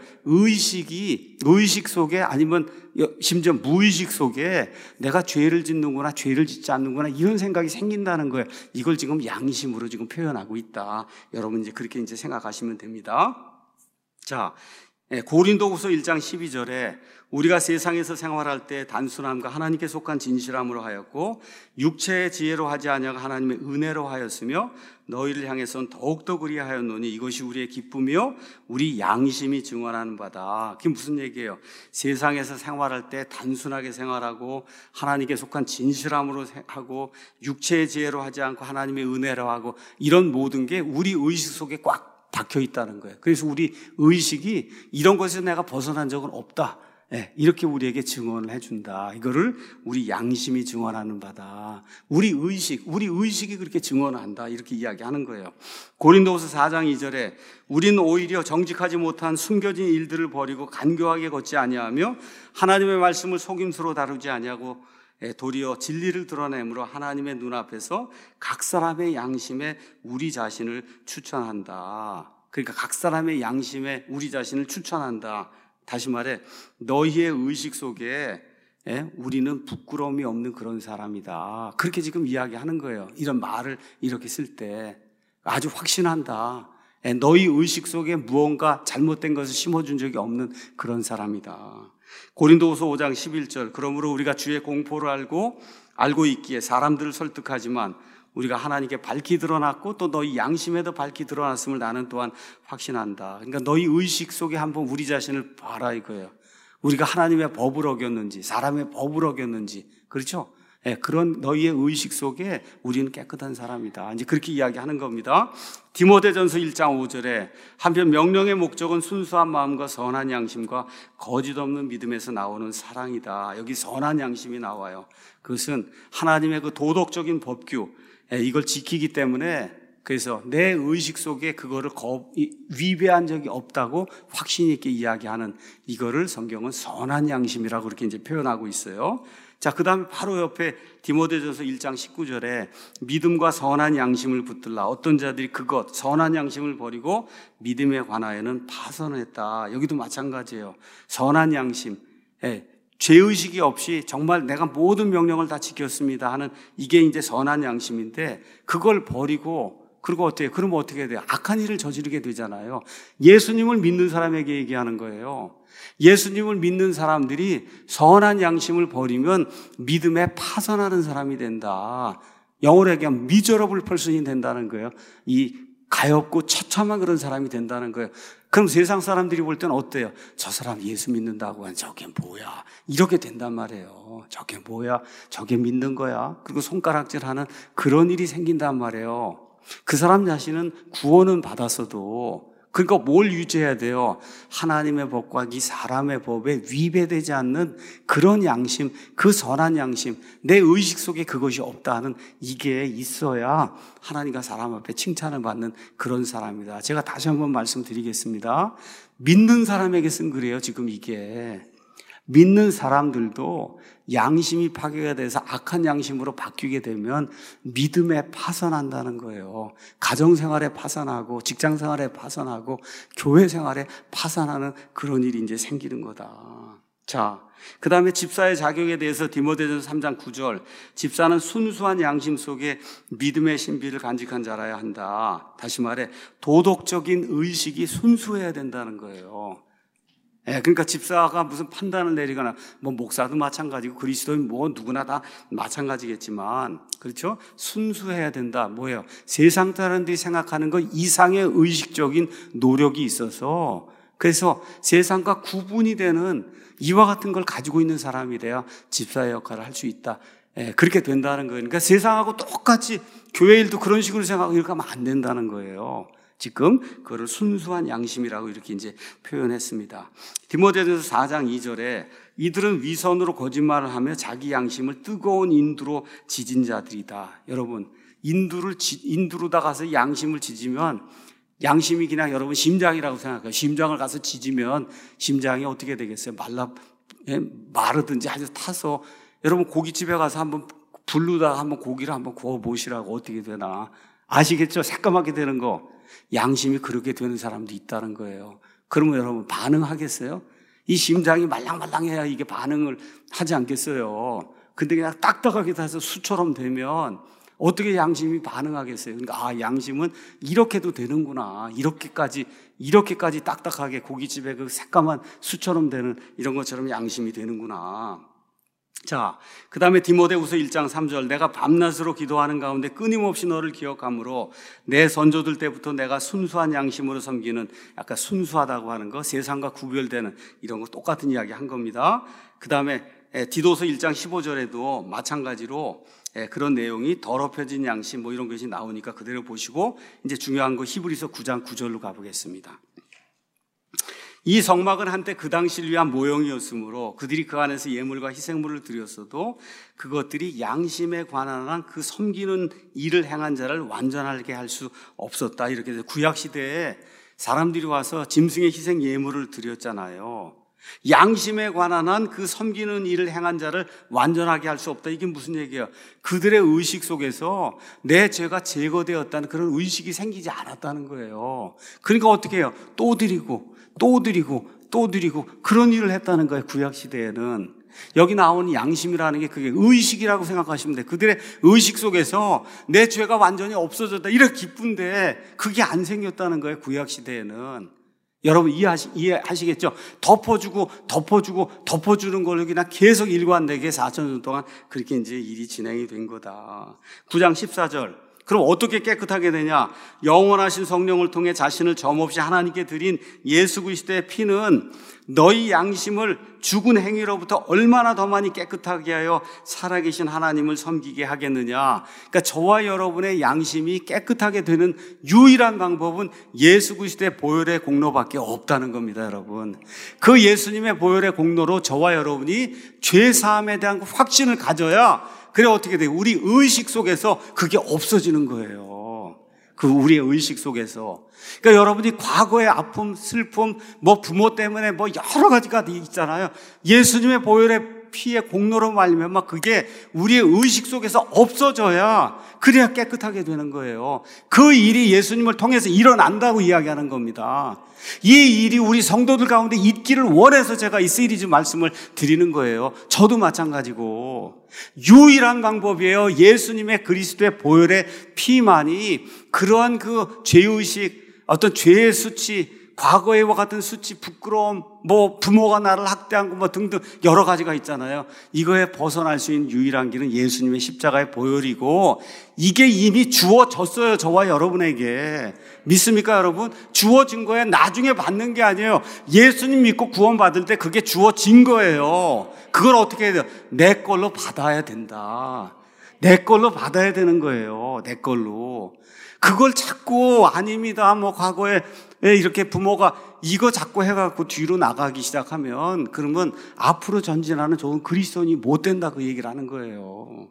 의식 속에 아니면 심지어 무의식 속에 내가 죄를 짓는구나 죄를 짓지 않는구나 이런 생각이 생긴다는 거예요. 이걸 지금 양심으로 지금 표현하고 있다. 여러분 이제 그렇게 이제 생각하시면 됩니다. 자, 고린도후서 1장 12절에 우리가 세상에서 생활할 때 단순함과 하나님께 속한 진실함으로 하였고 육체의 지혜로 하지 아니하고 하나님의 은혜로 하였으며 너희를 향해서는 더욱더 그리하였노니 이것이 우리의 기쁨이요 우리 양심이 증언하는 바다. 그게 무슨 얘기예요? 세상에서 생활할 때 단순하게 생활하고 하나님께 속한 진실함으로 하고 육체의 지혜로 하지 않고 하나님의 은혜로 하고 이런 모든 게 우리 의식 속에 꽉 박혀 있다는 거예요. 그래서 우리 의식이 이런 것에서 내가 벗어난 적은 없다. 이렇게 우리에게 증언을 해준다. 이거를 우리 양심이 증언하는 바다. 우리 의식이 그렇게 증언한다. 이렇게 이야기하는 거예요. 고린도후서 4장 2절에 우리는 오히려 정직하지 못한 숨겨진 일들을 버리고 간교하게 걷지 아니하며 하나님의 말씀을 속임수로 다루지 아니하고 도리어 진리를 드러내므로 하나님의 눈앞에서 각 사람의 양심에 우리 자신을 추천한다. 그러니까 각 사람의 양심에 우리 자신을 추천한다. 다시 말해 너희의 의식 속에 우리는 부끄러움이 없는 그런 사람이다. 그렇게 지금 이야기하는 거예요. 이런 말을 이렇게 쓸 때 아주 확신한다. 너희 의식 속에 무언가 잘못된 것을 심어준 적이 없는 그런 사람이다. 고린도후서 5장 11절 그러므로 우리가 주의 공포를 알고 있기에 사람들을 설득하지만 우리가 하나님께 밝히 드러났고 또 너희 양심에도 밝히 드러났음을 나는 또한 확신한다. 그러니까 너희 의식 속에 한번 우리 자신을 봐라 이거예요. 우리가 하나님의 법을 어겼는지 사람의 법을 어겼는지 그렇죠? 그런 너희의 의식 속에 우리는 깨끗한 사람이다. 이제 그렇게 이야기하는 겁니다. 디모데전서 1장 5절에 한편 명령의 목적은 순수한 마음과 선한 양심과 거짓 없는 믿음에서 나오는 사랑이다. 여기 선한 양심이 나와요. 그것은 하나님의 그 도덕적인 법규 이걸 지키기 때문에 그래서 내 의식 속에 그거를 위배한 적이 없다고 확신 있게 이야기하는 이거를 성경은 선한 양심이라고 그렇게 이제 표현하고 있어요. 자, 그 다음에 바로 옆에 디모데전서 1장 19절에 믿음과 선한 양심을 붙들라. 어떤 자들이 그것 선한 양심을 버리고 믿음에 관하여는 파선했다. 여기도 마찬가지예요. 선한 양심, 죄의식이 없이 정말 내가 모든 명령을 다 지켰습니다 하는 이게 이제 선한 양심인데 그걸 버리고 그리고 그러면 어떻게 돼요? 악한 일을 저지르게 되잖아요. 예수님을 믿는 사람에게 얘기하는 거예요. 예수님을 믿는 사람들이 선한 양심을 버리면 믿음에 파선하는 사람이 된다. 영어로 얘기하면 miserable person이 된다는 거예요. 이 가엾고 처참한 그런 사람이 된다는 거예요. 그럼 세상 사람들이 볼 때는 어때요? 저 사람 예수 믿는다고 하는 저게 뭐야? 이렇게 된단 말이에요. 저게 뭐야? 저게 믿는 거야? 그리고 손가락질하는 그런 일이 생긴단 말이에요. 그 사람 자신은 구원은 받았어도 그러니까 뭘 유지해야 돼요? 하나님의 법과 이 사람의 법에 위배되지 않는 그런 양심, 그 선한 양심, 내 의식 속에 그것이 없다는 이게 있어야 하나님과 사람 앞에 칭찬을 받는 그런 사람이다. 제가 다시 한번 말씀드리겠습니다. 믿는 사람에게 쓴 글이에요, 지금 이게. 믿는 사람들도 양심이 파괴가 돼서 악한 양심으로 바뀌게 되면 믿음에 파산한다는 거예요. 가정생활에 파산하고 직장생활에 파산하고 교회생활에 파산하는 그런 일이 이제 생기는 거다. 자, 그 다음에 집사의 자격에 대해서 디모데전서 3장 9절, 집사는 순수한 양심 속에 믿음의 신비를 간직한 자라야 한다. 다시 말해 도덕적인 의식이 순수해야 된다는 거예요. 그러니까 집사가 무슨 판단을 내리거나 뭐 목사도 마찬가지고 그리스도인 뭐 누구나 다 마찬가지겠지만, 그렇죠? 순수해야 된다. 뭐예요? 세상 사람들이 생각하는 것 이상의 의식적인 노력이 있어서, 그래서 세상과 구분이 되는 이와 같은 걸 가지고 있는 사람이 돼야 집사의 역할을 할 수 있다. 그렇게 된다는 거예요. 그러니까 세상하고 똑같이 교회 일도 그런 식으로 생각하고 이렇게 하면 안 된다는 거예요. 지금 그거를 순수한 양심이라고 이렇게 이제 표현했습니다. 디모데전서 4장 2절에 이들은 위선으로 거짓말을 하며 자기 양심을 뜨거운 인두로 지진 자들이다. 여러분, 인두로다 가서 양심을 지지면 양심이 그냥 여러분 심장이라고 생각해요. 심장을 가서 지지면 심장이 어떻게 되겠어요? 마르든지 아주 타서, 여러분 고깃집에 가서 한번 불르다가 한번 고기를 한번 구워 보시라고 어떻게 되나 아시겠죠? 새까맣게 되는 거. 양심이 그렇게 되는 사람도 있다는 거예요. 그러면 여러분 반응하겠어요? 이 심장이 말랑말랑해야 이게 반응을 하지 않겠어요? 근데 그냥 딱딱하게 타서 수처럼 되면 어떻게 양심이 반응하겠어요? 그러니까 양심은 이렇게도 되는구나. 이렇게까지 딱딱하게 고깃집에 그 새까만 수처럼 되는 이런 것처럼 양심이 되는구나. 자, 그 다음에 디모데후서 1장 3절, 내가 밤낮으로 기도하는 가운데 끊임없이 너를 기억함으로 내 선조들 때부터 내가 순수한 양심으로 섬기는, 약간 순수하다고 하는 거, 세상과 구별되는 이런 거 똑같은 이야기 한 겁니다. 그 다음에 디도서 1장 15절에도 마찬가지로 그런 내용이 더럽혀진 양심 뭐 이런 것이 나오니까 그대로 보시고, 이제 중요한 거 히브리서 9장 9절로 가보겠습니다. 이 성막은 한때 그 당시를 위한 모형이었으므로 그들이 그 안에서 예물과 희생물을 드렸어도 그것들이 양심에 관한 한 그 섬기는 일을 행한 자를 완전하게 할 수 없었다. 이렇게 해서 구약시대에 사람들이 와서 짐승의 희생 예물을 드렸잖아요. 양심에 관한 한 그 섬기는 일을 행한 자를 완전하게 할 수 없다. 이게 무슨 얘기예요? 그들의 의식 속에서 내 죄가 제거되었다는 그런 의식이 생기지 않았다는 거예요. 그러니까 어떻게 해요? 또 드리고 그런 일을 했다는 거예요. 구약시대에는. 여기 나오는 양심이라는 게 그게 의식이라고 생각하시면 돼요. 그들의 의식 속에서 내 죄가 완전히 없어졌다 이렇게 기쁜데 그게 안 생겼다는 거예요. 구약시대에는. 여러분 이해하시겠죠? 덮어주는 걸로 그냥 계속 일관되게 4,000년 동안 그렇게 이제 일이 진행이 된 거다. 9장 14절. 그럼 어떻게 깨끗하게 되냐? 영원하신 성령을 통해 자신을 점없이 하나님께 드린 예수 그리스도의 피는 너희 양심을 죽은 행위로부터 얼마나 더 많이 깨끗하게 하여 살아계신 하나님을 섬기게 하겠느냐. 그러니까 저와 여러분의 양심이 깨끗하게 되는 유일한 방법은 예수 그리스도의 보혈의 공로밖에 없다는 겁니다, 여러분. 그 예수님의 보혈의 공로로 저와 여러분이 죄 사함에 대한 확신을 가져야, 그래 어떻게 돼요? 우리 의식 속에서 그게 없어지는 거예요. 그 우리의 의식 속에서. 그러니까 여러분이 과거의 아픔, 슬픔, 뭐 부모 때문에 뭐 여러 가지가 있잖아요. 예수님의 보혈의 피의 공로로 말미암아 막 그게 우리의 의식 속에서 없어져야, 그래야 깨끗하게 되는 거예요. 그 일이 예수님을 통해서 일어난다고 이야기하는 겁니다. 이 일이 우리 성도들 가운데 있기를 원해서 제가 이 시리즈 말씀을 드리는 거예요. 저도 마찬가지고. 유일한 방법이에요. 예수님의 그리스도의 보혈의 피만이 그러한 그 죄의식, 어떤 죄의 수치, 과거에와 같은 수치, 부끄러움, 부모가 나를 학대한 거 등등 여러 가지가 있잖아요. 이거에 벗어날 수 있는 유일한 길은 예수님의 십자가의 보혈이고, 이게 이미 주어졌어요. 저와 여러분에게. 믿습니까, 여러분? 주어진 거에 나중에 받는 게 아니에요. 예수님 믿고 구원받을 때 그게 주어진 거예요. 그걸 어떻게 해야 돼요? 내 걸로 받아야 된다. 내 걸로 받아야 되는 거예요. 내 걸로. 그걸 자꾸 아닙니다. 과거에 이렇게 부모가 이거 자꾸 해갖고 뒤로 나가기 시작하면, 그러면 앞으로 전진하는 좋은 그리스도인이 못 된다, 그 얘기를 하는 거예요.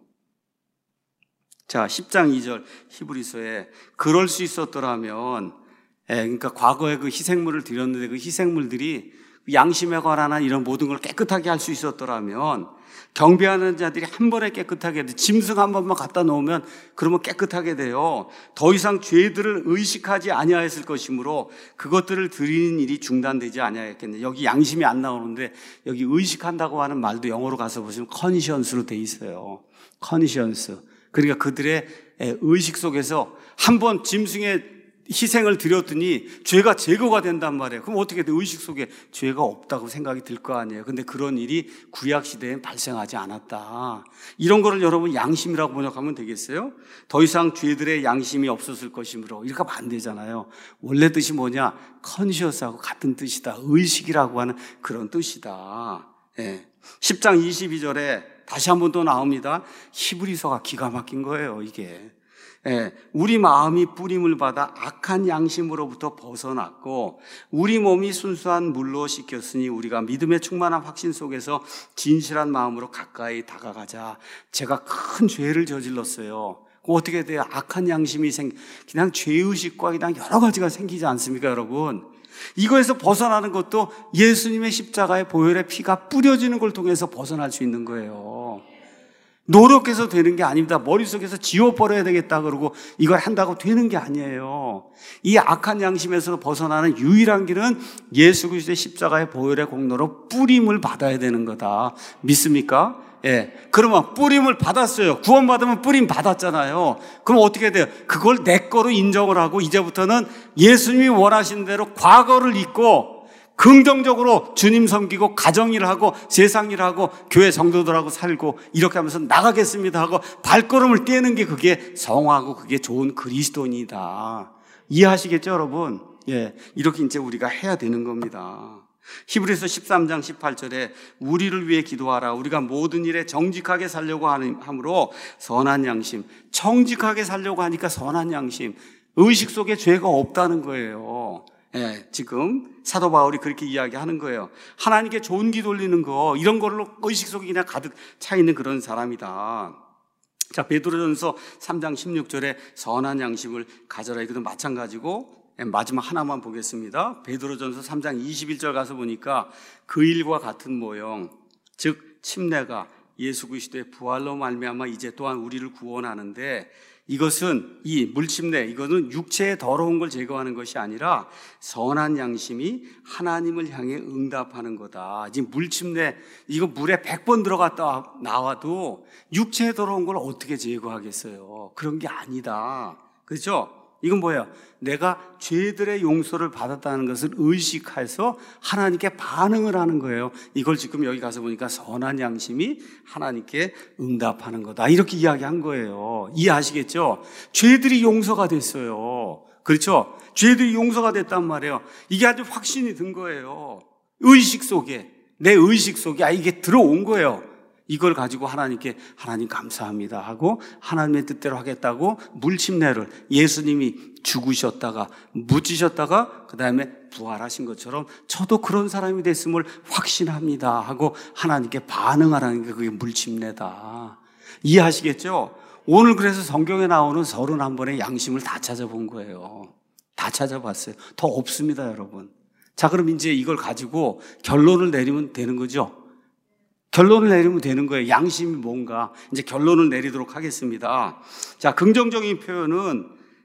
자, 10장 2절 히브리서에 그럴 수 있었더라면, 그러니까 과거에 그 희생물을 드렸는데 그 희생물들이 양심에 관한 이런 모든 걸 깨끗하게 할 수 있었더라면, 경배하는 자들이 한 번에 깨끗하게 돼. 짐승 한 번만 갖다 놓으면 그러면 깨끗하게 돼요. 더 이상 죄들을 의식하지 아니하였을 것이므로 그것들을 드리는 일이 중단되지 아니하였겠네. 여기 양심이 안 나오는데 여기 의식한다고 하는 말도 영어로 가서 보시면 conscience로 돼 있어요. conscience. 그러니까 그들의 의식 속에서 한 번 짐승의 희생을 드렸더니 죄가 제거가 된단 말이에요. 그럼 어떻게 돼? 의식 속에 죄가 없다고 생각이 들 거 아니에요. 근데 그런 일이 구약 시대엔 발생하지 않았다. 이런 거를 여러분 양심이라고 번역하면 되겠어요? 더 이상 죄들의 양심이 없었을 것이므로. 이렇게 하면 안 되잖아요. 원래 뜻이 뭐냐? 컨시어스하고 같은 뜻이다. 의식이라고 하는 그런 뜻이다. 10장 22절에 다시 한번 또 나옵니다. 히브리서가 기가 막힌 거예요, 이게. 우리 마음이 뿌림을 받아 악한 양심으로부터 벗어났고 우리 몸이 순수한 물로 씻겼으니 우리가 믿음의 충만한 확신 속에서 진실한 마음으로 가까이 다가가자. 제가 큰 죄를 저질렀어요. 어떻게 돼요? 악한 양심이 그냥 죄의식과 그냥 여러 가지가 생기지 않습니까, 여러분? 이거에서 벗어나는 것도 예수님의 십자가의 보혈의 피가 뿌려지는 걸 통해서 벗어날 수 있는 거예요. 노력해서 되는 게 아닙니다. 머릿속에서 지워버려야 되겠다 그러고 이걸 한다고 되는 게 아니에요. 이 악한 양심에서 벗어나는 유일한 길은 예수 그리스도의 십자가의 보혈의 공로로 뿌림을 받아야 되는 거다. 믿습니까? 그러면 뿌림을 받았어요. 구원받으면 뿌림 받았잖아요. 그럼 어떻게 돼요? 그걸 내 거로 인정을 하고 이제부터는 예수님이 원하시는 대로 과거를 잊고 긍정적으로 주님 섬기고 가정일 하고 세상일 하고 교회 성도들하고 살고 이렇게 하면서 나가겠습니다 하고 발걸음을 떼는 게 그게 성화고 그게 좋은 그리스도인이다. 이해하시겠죠, 여러분? 이렇게 이제 우리가 해야 되는 겁니다. 히브리서 13장 18절에 우리를 위해 기도하라. 우리가 모든 일에 정직하게 살려고 함으로 선한 양심. 정직하게 살려고 하니까 선한 양심. 의식 속에 죄가 없다는 거예요. 지금 사도 바울이 그렇게 이야기하는 거예요. 하나님께 좋은 기 돌리는 거 이런 걸로 의식 속에 그냥 가득 차 있는 그런 사람이다. 자, 베드로전서 3장 16절에 선한 양심을 가져라. 이것도 마찬가지고 마지막 하나만 보겠습니다. 베드로전서 3장 21절 가서 보니까 그 일과 같은 모형, 즉 침례가 예수 그리스도의 부활로 말미암아 이제 또한 우리를 구원하는데 이것은 이 물침례, 이거는 육체의 더러운 걸 제거하는 것이 아니라 선한 양심이 하나님을 향해 응답하는 거다. 지금 물침례, 이거 물에 100번 들어갔다 나와도 육체의 더러운 걸 어떻게 제거하겠어요? 그런 게 아니다. 그렇죠? 이건 뭐예요? 내가 죄들의 용서를 받았다는 것을 의식해서 하나님께 반응을 하는 거예요. 이걸 지금 여기 가서 보니까 선한 양심이 하나님께 응답하는 거다. 이렇게 이야기한 거예요. 이해하시겠죠? 죄들이 용서가 됐어요. 그렇죠? 죄들이 용서가 됐단 말이에요. 이게 아주 확신이 든 거예요. 의식 속에, 내 의식 속에 이게 들어온 거예요. 이걸 가지고 하나님께 하나님 감사합니다 하고 하나님의 뜻대로 하겠다고 물침례를 예수님이 죽으셨다가 묻히셨다가 그 다음에 부활하신 것처럼 저도 그런 사람이 됐음을 확신합니다 하고 하나님께 반응하라는 게 그게 물침례다. 이해하시겠죠? 오늘 그래서 성경에 나오는 31번의 양심을 다 찾아본 거예요. 다 찾아봤어요. 더 없습니다, 여러분. 자, 그럼 이제 이걸 가지고 결론을 내리면 되는 거죠. 결론을 내리면 되는 거예요. 양심이 뭔가. 이제 결론을 내리도록 하겠습니다. 자, 긍정적인 표현은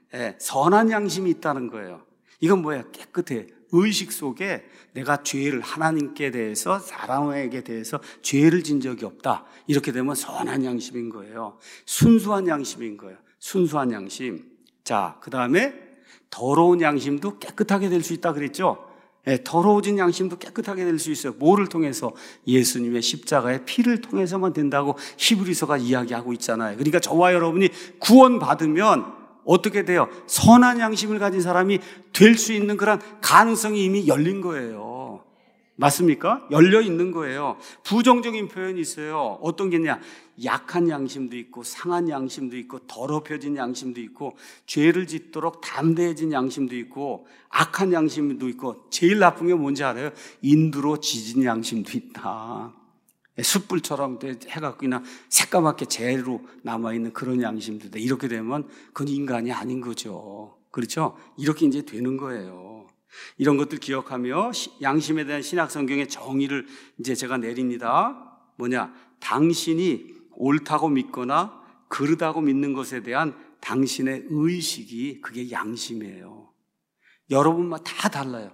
선한 양심이 있다는 거예요. 이건 뭐야? 깨끗해. 의식 속에 내가 죄를 하나님께 대해서 사람에게 대해서 죄를 진 적이 없다. 이렇게 되면 선한 양심인 거예요. 순수한 양심인 거예요. 순수한 양심. 자, 그 다음에 더러운 양심도 깨끗하게 될 수 있다 그랬죠? 더러워진 양심도 깨끗하게 될 수 있어요. 뭐를 통해서? 예수님의 십자가의 피를 통해서만 된다고 히브리서가 이야기하고 있잖아요. 그러니까 저와 여러분이 구원받으면 어떻게 돼요? 선한 양심을 가진 사람이 될 수 있는 그런 가능성이 이미 열린 거예요. 맞습니까? 열려 있는 거예요. 부정적인 표현이 있어요. 어떤 게 있냐? 약한 양심도 있고 상한 양심도 있고 더럽혀진 양심도 있고 죄를 짓도록 담대해진 양심도 있고 악한 양심도 있고 제일 나쁜 게 뭔지 알아요? 인두로 지진 양심도 있다. 숯불처럼 해갖고 그냥 새까맣게 재로 남아있는 그런 양심도 있다. 이렇게 되면 그건 인간이 아닌 거죠. 그렇죠? 이렇게 이제 되는 거예요. 이런 것들 기억하며 양심에 대한 신약 성경의 정의를 이제 제가 내립니다. 뭐냐? 당신이 옳다고 믿거나 그르다고 믿는 것에 대한 당신의 의식이 그게 양심이에요. 여러분만 다 달라요.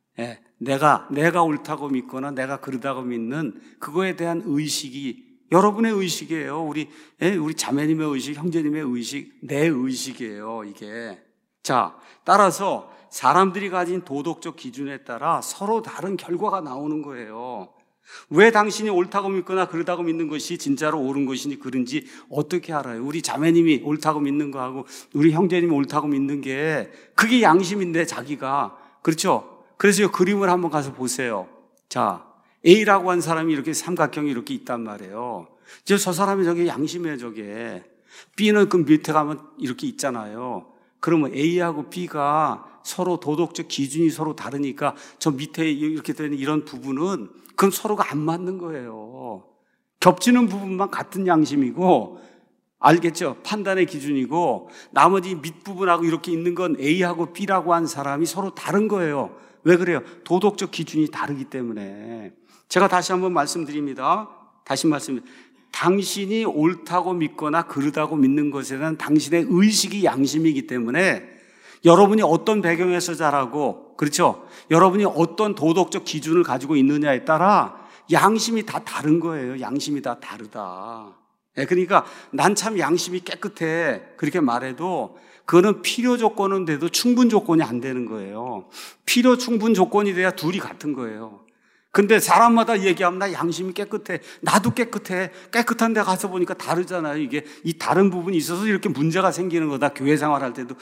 내가 옳다고 믿거나 내가 그르다고 믿는 그거에 대한 의식이 여러분의 의식이에요. 우리 자매님의 의식, 형제님의 의식, 내 의식이에요, 이게. 자, 따라서 사람들이 가진 도덕적 기준에 따라 서로 다른 결과가 나오는 거예요. 왜 당신이 옳다고 믿거나 그러다고 믿는 것이 진짜로 옳은 것인지 그른지 어떻게 알아요? 우리 자매님이 옳다고 믿는 거하고 우리 형제님이 옳다고 믿는 게 그게 양심인데 자기가. 그렇죠? 그래서 이 그림을 한번 가서 보세요. 자, A라고 한 사람이 이렇게 삼각형이 이렇게 있단 말이에요. 저 사람이 저게 양심이에요, 저게. B는 그 밑에 가면 이렇게 있잖아요. 그러면 A하고 B가 서로 도덕적 기준이 서로 다르니까 저 밑에 이렇게 되는 이런 부분은 그건 서로가 안 맞는 거예요. 겹치는 부분만 같은 양심이고, 알겠죠? 판단의 기준이고, 나머지 밑부분하고 이렇게 있는 건 A하고 B라고 한 사람이 서로 다른 거예요. 왜 그래요? 도덕적 기준이 다르기 때문에. 제가 다시 한번 말씀드립니다. 당신이 옳다고 믿거나 그르다고 믿는 것에 대한 당신의 의식이 양심이기 때문에 여러분이 어떤 배경에서 자라고, 그렇죠? 여러분이 어떤 도덕적 기준을 가지고 있느냐에 따라 양심이 다 다른 거예요. 양심이 다 다르다. 그러니까 난 참 양심이 깨끗해. 그렇게 말해도 그거는 필요 조건은 돼도 충분 조건이 안 되는 거예요. 필요 충분 조건이 돼야 둘이 같은 거예요. 근데 사람마다 얘기하면 나 양심이 깨끗해. 나도 깨끗해. 깨끗한 데 가서 보니까 다르잖아요. 이게 이 다른 부분이 있어서 이렇게 문제가 생기는 거다. 교회 생활할 때도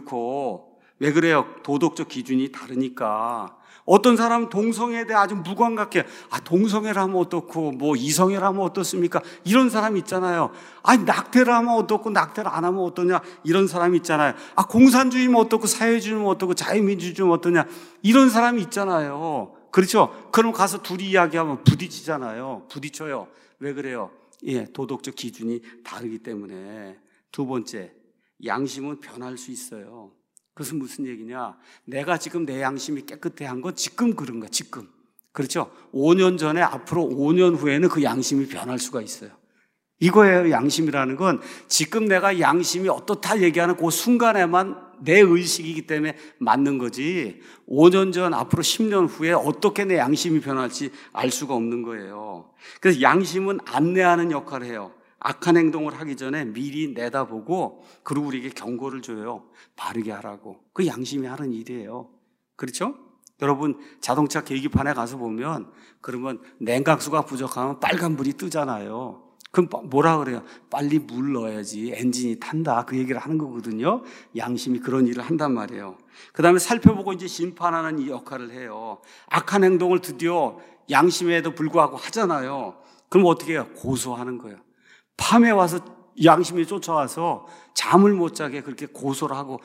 그렇고. 왜 그래요? 도덕적 기준이 다르니까. 어떤 사람은 동성애에 대해 아주 무감각해. 동성애를 하면 어떻고, 뭐 이성애를 하면 어떻습니까? 이런 사람이 있잖아요. 낙태를 하면 어떻고, 낙태를 안 하면 어떠냐? 이런 사람이 있잖아요. 공산주의면 어떻고, 사회주의면 어떻고, 자유민주주의면 어떠냐? 이런 사람이 있잖아요. 그렇죠? 그럼 가서 둘이 이야기하면 부딪히잖아요. 부딪혀요. 왜 그래요? 도덕적 기준이 다르기 때문에. 두 번째, 양심은 변할 수 있어요. 그것은 무슨 얘기냐? 내가 지금 내 양심이 깨끗해 한 건 지금 그런 거야, 지금. 그렇죠? 5년 전에 앞으로 5년 후에는 그 양심이 변할 수가 있어요. 이거예요, 양심이라는 건. 지금 내가 양심이 어떻다 얘기하는 그 순간에만 내 의식이기 때문에 맞는 거지 5년 전, 앞으로 10년 후에 어떻게 내 양심이 변할지 알 수가 없는 거예요. 그래서 양심은 안내하는 역할을 해요. 악한 행동을 하기 전에 미리 내다보고 그리고 우리에게 경고를 줘요. 바르게 하라고. 그 양심이 하는 일이에요. 그렇죠? 여러분 자동차 계기판에 가서 보면 그러면 냉각수가 부족하면 빨간불이 뜨잖아요. 그럼 뭐라 그래요? 빨리 물 넣어야지 엔진이 탄다. 그 얘기를 하는 거거든요. 양심이 그런 일을 한단 말이에요. 그 다음에 살펴보고 이제 심판하는 이 역할을 해요. 악한 행동을 드디어 양심에도 불구하고 하잖아요. 그럼 어떻게 해요? 고소하는 거예요. 밤에 와서 양심이 쫓아와서 잠을 못 자게 그렇게 고소를 하고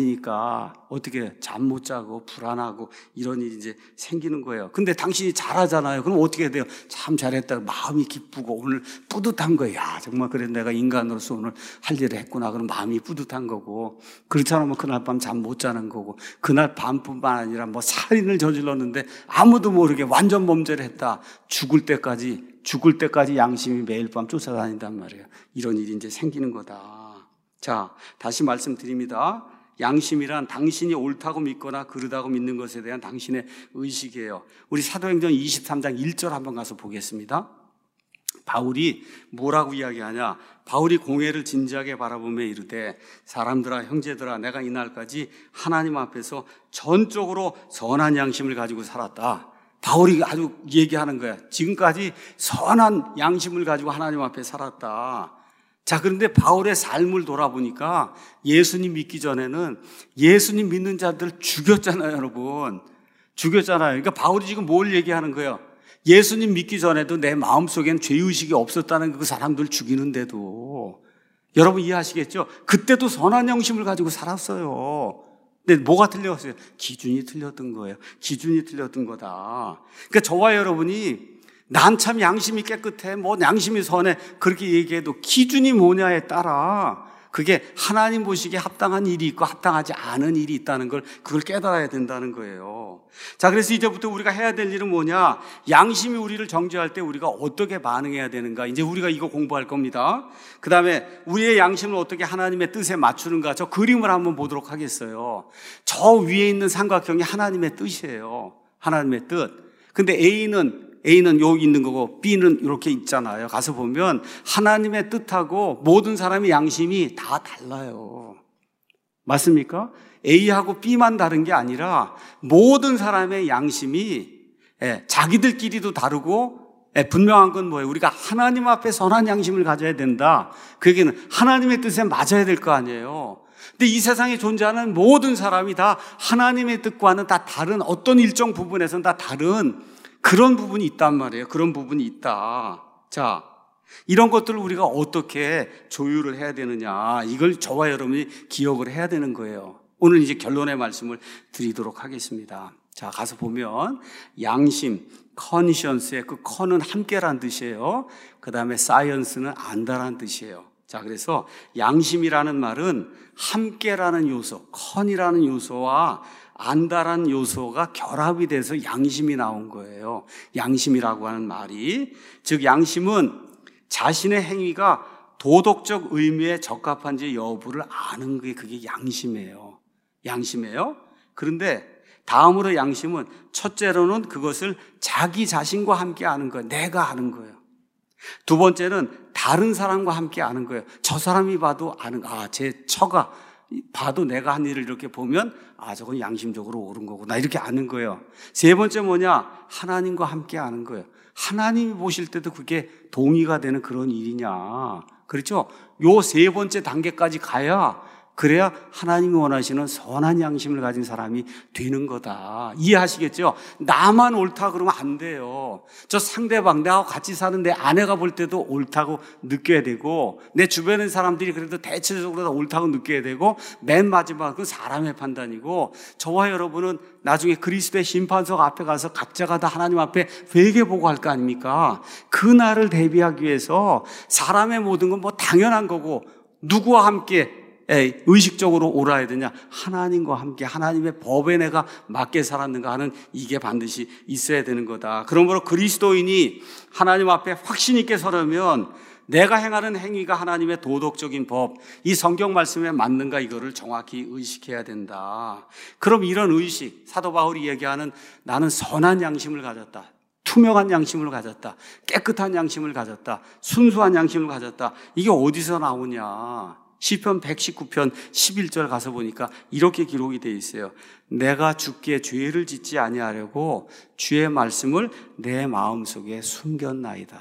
다니니까 어떻게 잠 못 자고 불안하고 이런 일이 이제 생기는 거예요. 근데 당신이 잘하잖아요. 그럼 어떻게 돼요? 참 잘했다. 마음이 기쁘고 오늘 뿌듯한 거예요. 야, 정말 그래 내가 인간으로서 오늘 할 일을 했구나. 그럼 마음이 뿌듯한 거고. 그렇지 않으면 그날 밤 잠 못 자는 거고. 그날 밤뿐만 아니라 뭐 살인을 저질렀는데 아무도 모르게 완전 범죄를 했다. 죽을 때까지 양심이 매일 밤 쫓아다닌단 말이에요. 이런 일이 이제 생기는 거다. 자, 다시 말씀드립니다. 양심이란 당신이 옳다고 믿거나 그르다고 믿는 것에 대한 당신의 의식이에요. 우리 사도행전 23장 1절 한번 가서 보겠습니다. 바울이 뭐라고 이야기하냐? 바울이 공회를 진지하게 바라보며 이르되 사람들아 형제들아 내가 이날까지 하나님 앞에서 전적으로 선한 양심을 가지고 살았다. 바울이 아주 얘기하는 거야. 지금까지 선한 양심을 가지고 하나님 앞에 살았다. 자, 그런데 바울의 삶을 돌아보니까 예수님 믿기 전에는 예수님 믿는 자들 죽였잖아요, 여러분. 죽였잖아요. 그러니까 바울이 지금 뭘 얘기하는 거예요? 예수님 믿기 전에도 내 마음속엔 죄의식이 없었다는 그 사람들 죽이는데도 여러분 이해하시겠죠? 그때도 선한 영심을 가지고 살았어요. 근데 뭐가 틀렸어요? 기준이 틀렸던 거예요. 기준이 틀렸던 거다. 그러니까 저와 여러분이 난 참 양심이 깨끗해, 뭐 양심이 선해 그렇게 얘기해도 기준이 뭐냐에 따라 그게 하나님 보시기에 합당한 일이 있고 합당하지 않은 일이 있다는 걸 그걸 깨달아야 된다는 거예요. 자, 그래서 이제부터 우리가 해야 될 일은 뭐냐? 양심이 우리를 정죄할 때 우리가 어떻게 반응해야 되는가? 이제 우리가 이거 공부할 겁니다. 그 다음에 우리의 양심을 어떻게 하나님의 뜻에 맞추는가? 저 그림을 한번 보도록 하겠어요. 저 위에 있는 삼각형이 하나님의 뜻이에요. 하나님의 뜻. 근데 A는 여기 있는 거고 B는 이렇게 있잖아요. 가서 보면 하나님의 뜻하고 모든 사람의 양심이 다 달라요. 맞습니까? A하고 B만 다른 게 아니라 모든 사람의 양심이 자기들끼리도 다르고 분명한 건 뭐예요? 우리가 하나님 앞에 선한 양심을 가져야 된다. 그 얘기는 하나님의 뜻에 맞아야 될 거 아니에요. 근데 이 세상에 존재하는 모든 사람이 다 하나님의 뜻과는 다 다른 어떤 일정 부분에서는 다 다른 그런 부분이 있단 말이에요. 그런 부분이 있다. 자, 이런 것들을 우리가 어떻게 조율을 해야 되느냐. 이걸 저와 여러분이 기억을 해야 되는 거예요. 오늘 이제 결론의 말씀을 드리도록 하겠습니다. 자, 가서 보면 양심, 컨시언스의 그 컨은 함께란 뜻이에요. 그 다음에 사이언스는 안다란 뜻이에요. 자, 그래서 양심이라는 말은 함께라는 요소, 컨이라는 요소와 안다란 요소가 결합이 돼서 양심이 나온 거예요. 양심이라고 하는 말이. 즉 양심은 자신의 행위가 도덕적 의미에 적합한지 여부를 아는 게 그게 양심이에요. 양심이에요. 그런데 다음으로 양심은 첫째로는 그것을 자기 자신과 함께 아는 거예요. 내가 아는 거예요. 두 번째는 다른 사람과 함께 아는 거예요. 저 사람이 봐도 아는, 제 처가 봐도 내가 한 일을 이렇게 보면 저건 양심적으로 옳은 거구나 이렇게 아는 거예요. 세 번째 뭐냐? 하나님과 함께 아는 거예요. 하나님이 보실 때도 그게 동의가 되는 그런 일이냐. 그렇죠? 요 세 번째 단계까지 그래야 하나님이 원하시는 선한 양심을 가진 사람이 되는 거다. 이해하시겠죠? 나만 옳다 그러면 안 돼요. 저 상대방, 나하고 같이 사는 내 아내가 볼 때도 옳다고 느껴야 되고, 내 주변의 사람들이 그래도 대체적으로 다 옳다고 느껴야 되고, 맨 마지막은 사람의 판단이고, 저와 여러분은 나중에 그리스도의 심판석 앞에 가서 각자가 다 하나님 앞에 회개보고 할 거 아닙니까? 그날을 대비하기 위해서 사람의 모든 건 뭐 당연한 거고, 누구와 함께 의식적으로 옳아야 되냐? 하나님과 함께 하나님의 법에 내가 맞게 살았는가 하는 이게 반드시 있어야 되는 거다. 그러므로 그리스도인이 하나님 앞에 확신 있게 서려면 내가 행하는 행위가 하나님의 도덕적인 법, 이 성경 말씀에 맞는가 이거를 정확히 의식해야 된다. 그럼 이런 의식, 사도 바울이 얘기하는 나는 선한 양심을 가졌다, 투명한 양심을 가졌다, 깨끗한 양심을 가졌다, 순수한 양심을 가졌다, 이게 어디서 나오냐? 시편 119편 11절 가서 보니까 이렇게 기록이 되어 있어요. 내가 주께 죄를 짓지 아니하려고 주의 말씀을 내 마음속에 숨겼나이다.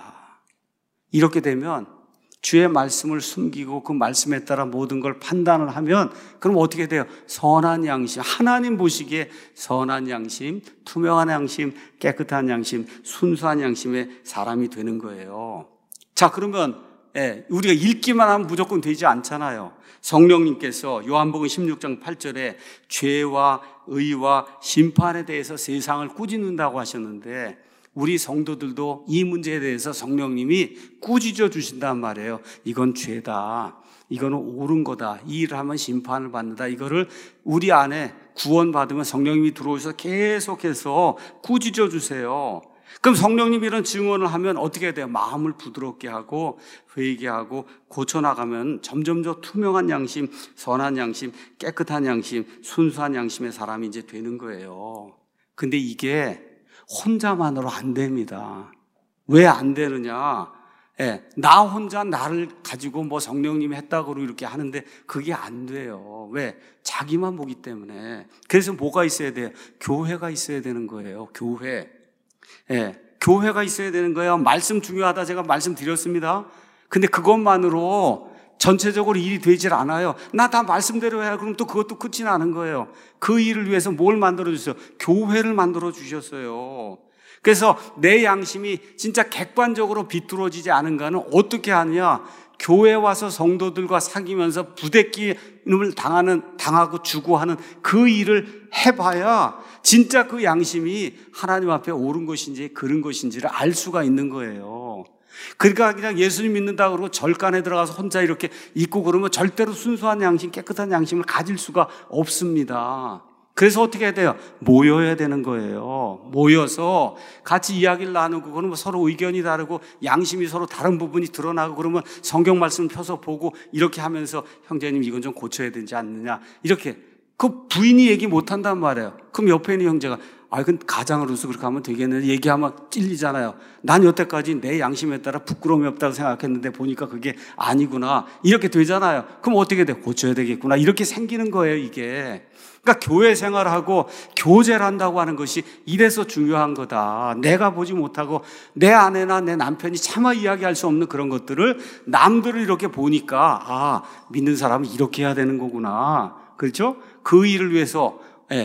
이렇게 되면 주의 말씀을 숨기고 그 말씀에 따라 모든 걸 판단을 하면 그럼 어떻게 돼요? 선한 양심, 하나님 보시기에 선한 양심, 투명한 양심, 깨끗한 양심, 순수한 양심의 사람이 되는 거예요. 자, 그러면 우리가 읽기만 하면 무조건 되지 않잖아요. 성령님께서 요한복음 16장 8절에 죄와 의와 심판에 대해서 세상을 꾸짖는다고 하셨는데 우리 성도들도 이 문제에 대해서 성령님이 꾸짖어 주신단 말이에요. 이건 죄다. 이거는 옳은 거다. 이 일을 하면 심판을 받는다. 이거를 우리 안에 구원받으면 성령님이 들어오셔서 계속해서 꾸짖어 주세요. 그럼 성령님이 이런 증언을 하면 어떻게 해야 돼요? 마음을 부드럽게 하고 회개하고 고쳐나가면 점점 더 투명한 양심, 선한 양심, 깨끗한 양심, 순수한 양심의 사람이 이제 되는 거예요. 근데 이게 혼자만으로 안 됩니다. 왜 안 되느냐? 나 혼자 나를 가지고 뭐 성령님이 했다고 이렇게 하는데 그게 안 돼요. 왜? 자기만 보기 때문에. 그래서 뭐가 있어야 돼요? 교회가 있어야 되는 거예요. 교회. 교회가 있어야 되는 거예요. 말씀 중요하다 제가 말씀드렸습니다. 근데 그것만으로 전체적으로 일이 되질 않아요. 나 다 말씀대로 해야 그럼 또 그것도 끝이 나는 거예요. 그 일을 위해서 뭘 만들어 주셨어요? 교회를 만들어 주셨어요. 그래서 내 양심이 진짜 객관적으로 비뚤어지지 않은가는 어떻게 하느냐? 교회 와서 성도들과 사귀면서 부대끼임을 당하고 주고 하는 그 일을 해봐야 진짜 그 양심이 하나님 앞에 옳은 것인지 그른 것인지를 알 수가 있는 거예요. 그러니까 그냥 예수님 믿는다 그러고 절간에 들어가서 혼자 이렇게 있고 그러면 절대로 순수한 양심, 깨끗한 양심을 가질 수가 없습니다. 그래서 어떻게 해야 돼요? 모여야 되는 거예요. 모여서 같이 이야기를 나누고 그러면 뭐 서로 의견이 다르고 양심이 서로 다른 부분이 드러나고 그러면 성경 말씀 펴서 보고 이렇게 하면서 형제님 이건 좀 고쳐야 되지 않느냐 이렇게 그 부인이 얘기 못한단 말이에요. 그럼 옆에 있는 형제가 그건 가장으로서 그렇게 하면 되겠네. 얘기하면 찔리잖아요. 난 여태까지 내 양심에 따라 부끄러움이 없다고 생각했는데 보니까 그게 아니구나. 이렇게 되잖아요. 그럼 어떻게 돼? 고쳐야 되겠구나. 이렇게 생기는 거예요, 이게. 그러니까 교회 생활하고 교제를 한다고 하는 것이 이래서 중요한 거다. 내가 보지 못하고 내 아내나 내 남편이 차마 이야기할 수 없는 그런 것들을 남들을 이렇게 보니까 믿는 사람은 이렇게 해야 되는 거구나. 그렇죠? 그 일을 위해서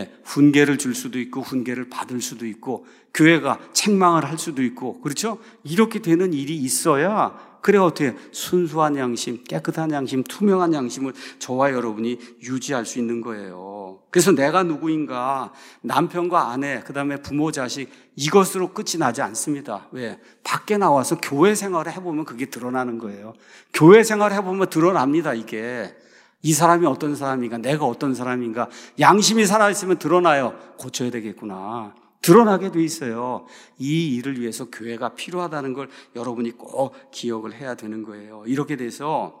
훈계를 줄 수도 있고 훈계를 받을 수도 있고 교회가 책망을 할 수도 있고 그렇죠? 이렇게 되는 일이 있어야 그래 어떻게 순수한 양심, 깨끗한 양심, 투명한 양심을 저와 여러분이 유지할 수 있는 거예요. 그래서 내가 누구인가 남편과 아내 그다음에 부모 자식 이것으로 끝이 나지 않습니다. 왜? 밖에 나와서 교회 생활을 해보면 그게 드러나는 거예요. 교회 생활을 해보면 드러납니다. 이게 이 사람이 어떤 사람인가 내가 어떤 사람인가 양심이 살아있으면 드러나요. 고쳐야 되겠구나. 드러나게 돼 있어요. 이 일을 위해서 교회가 필요하다는 걸 여러분이 꼭 기억을 해야 되는 거예요. 이렇게 돼서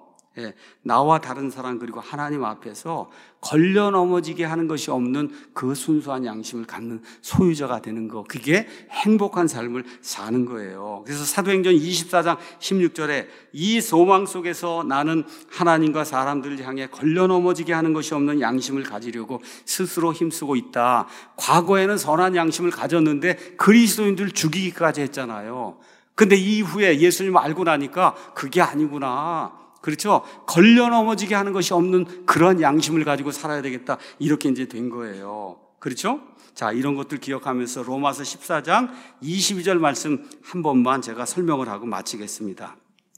나와 다른 사람 그리고 하나님 앞에서 걸려 넘어지게 하는 것이 없는 그 순수한 양심을 갖는 소유자가 되는 거 그게 행복한 삶을 사는 거예요. 그래서 사도행전 24장 16절에 이 소망 속에서 나는 하나님과 사람들을 향해 걸려 넘어지게 하는 것이 없는 양심을 가지려고 스스로 힘쓰고 있다. 과거에는 선한 양심을 가졌는데 그리스도인들 죽이기까지 했잖아요. 근데 이후에 예수님을 알고 나니까 그게 아니구나. 그렇죠? 걸려 넘어지게 하는 것이 없는 그런 양심을 가지고 살아야 되겠다. 이렇게 이제 된 거예요. 그렇죠? 자, 이런 것들 기억하면서 로마서 14장 22절 말씀 한 번만 제가 설명을 하고 마치겠습니다.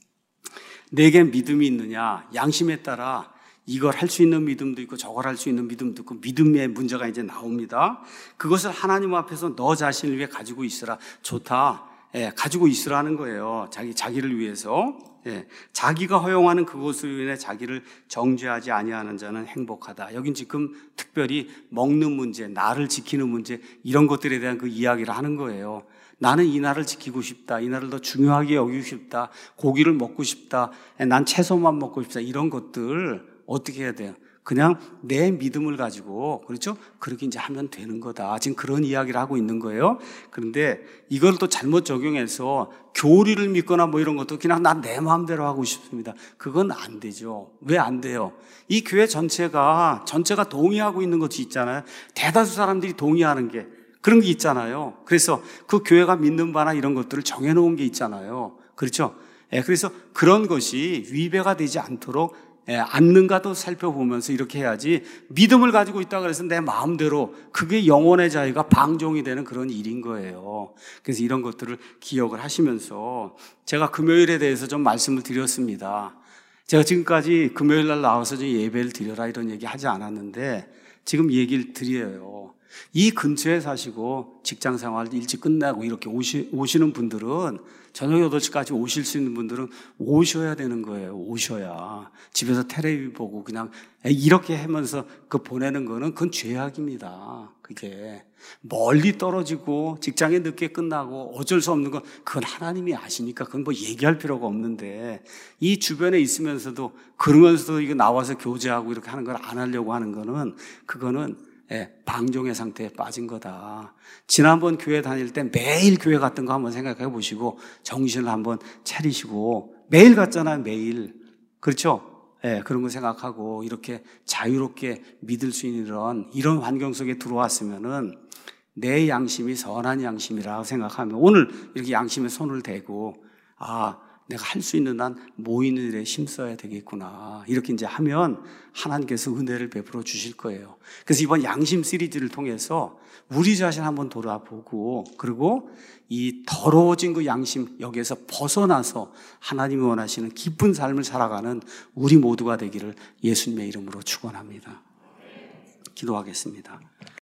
내게 믿음이 있느냐? 양심에 따라 이걸 할 수 있는 믿음도 있고 저걸 할 수 있는 믿음도 있고 믿음의 문제가 이제 나옵니다. 그것을 하나님 앞에서 너 자신을 위해 가지고 있으라. 좋다. 가지고 있으라는 거예요. 자기를 위해서. 자기가 허용하는 그것으로 인해 자기를 정죄하지 아니하는 자는 행복하다. 여긴 지금 특별히 먹는 문제, 나를 지키는 문제 이런 것들에 대한 그 이야기를 하는 거예요. 나는 이 날을 지키고 싶다. 이 날을 더 중요하게 여기고 싶다. 고기를 먹고 싶다. 난 채소만 먹고 싶다. 이런 것들 어떻게 해야 돼요? 그냥 내 믿음을 가지고 그렇죠? 그렇게 이제 하면 되는 거다. 지금 그런 이야기를 하고 있는 거예요. 그런데 이걸 또 잘못 적용해서 교리를 믿거나 뭐 이런 것도 그냥 난 내 마음대로 하고 싶습니다. 그건 안 되죠. 왜 안 돼요? 이 교회 전체가 동의하고 있는 것이 있잖아요. 대다수 사람들이 동의하는 게 그런 게 있잖아요. 그래서 그 교회가 믿는 바나 이런 것들을 정해놓은 게 있잖아요. 그렇죠? 그래서 그런 것이 위배가 되지 않도록 앉는가도 살펴보면서 이렇게 해야지 믿음을 가지고 있다 그래서 내 마음대로 그게 영혼의 자유가 방종이 되는 그런 일인 거예요. 그래서 이런 것들을 기억을 하시면서 제가 금요일에 대해서 좀 말씀을 드렸습니다. 제가 지금까지 금요일 날 나와서 좀 예배를 드려라 이런 얘기 하지 않았는데 지금 얘기를 드려요. 이 근처에 사시고 직장 생활 일찍 끝나고 이렇게 오시는 분들은 저녁 8시까지 오실 수 있는 분들은 오셔야 되는 거예요. 오셔야. 집에서 텔레비 보고 그냥 이렇게 하면서 그 보내는 거는 그건 죄악입니다. 그게 멀리 떨어지고 직장에 늦게 끝나고 어쩔 수 없는 건 그건 하나님이 아시니까 그건 뭐 얘기할 필요가 없는데 이 주변에 있으면서도 그러면서도 이거 나와서 교제하고 이렇게 하는 걸 안 하려고 하는 거는 그거는 방종의 상태에 빠진 거다. 지난번 교회 다닐 때 매일 교회 갔던 거 한번 생각해 보시고 정신을 한번 차리시고, 매일 갔잖아요, 매일. 그렇죠? 그런 거 생각하고 이렇게 자유롭게 믿을 수 있는 이런 환경 속에 들어왔으면은 내 양심이 선한 양심이라고 생각하면 오늘 이렇게 양심에 손을 대고, 내가 할 수 있는 한 모이는 일에 힘써야 되겠구나, 이렇게 이제 하면 하나님께서 은혜를 베풀어 주실 거예요. 그래서 이번 양심 시리즈를 통해서 우리 자신 한번 돌아보고, 그리고 이 더러워진 그 양심 여기에서 벗어나서 하나님이 원하시는 기쁜 삶을 살아가는 우리 모두가 되기를 예수님의 이름으로 축원합니다. 기도하겠습니다.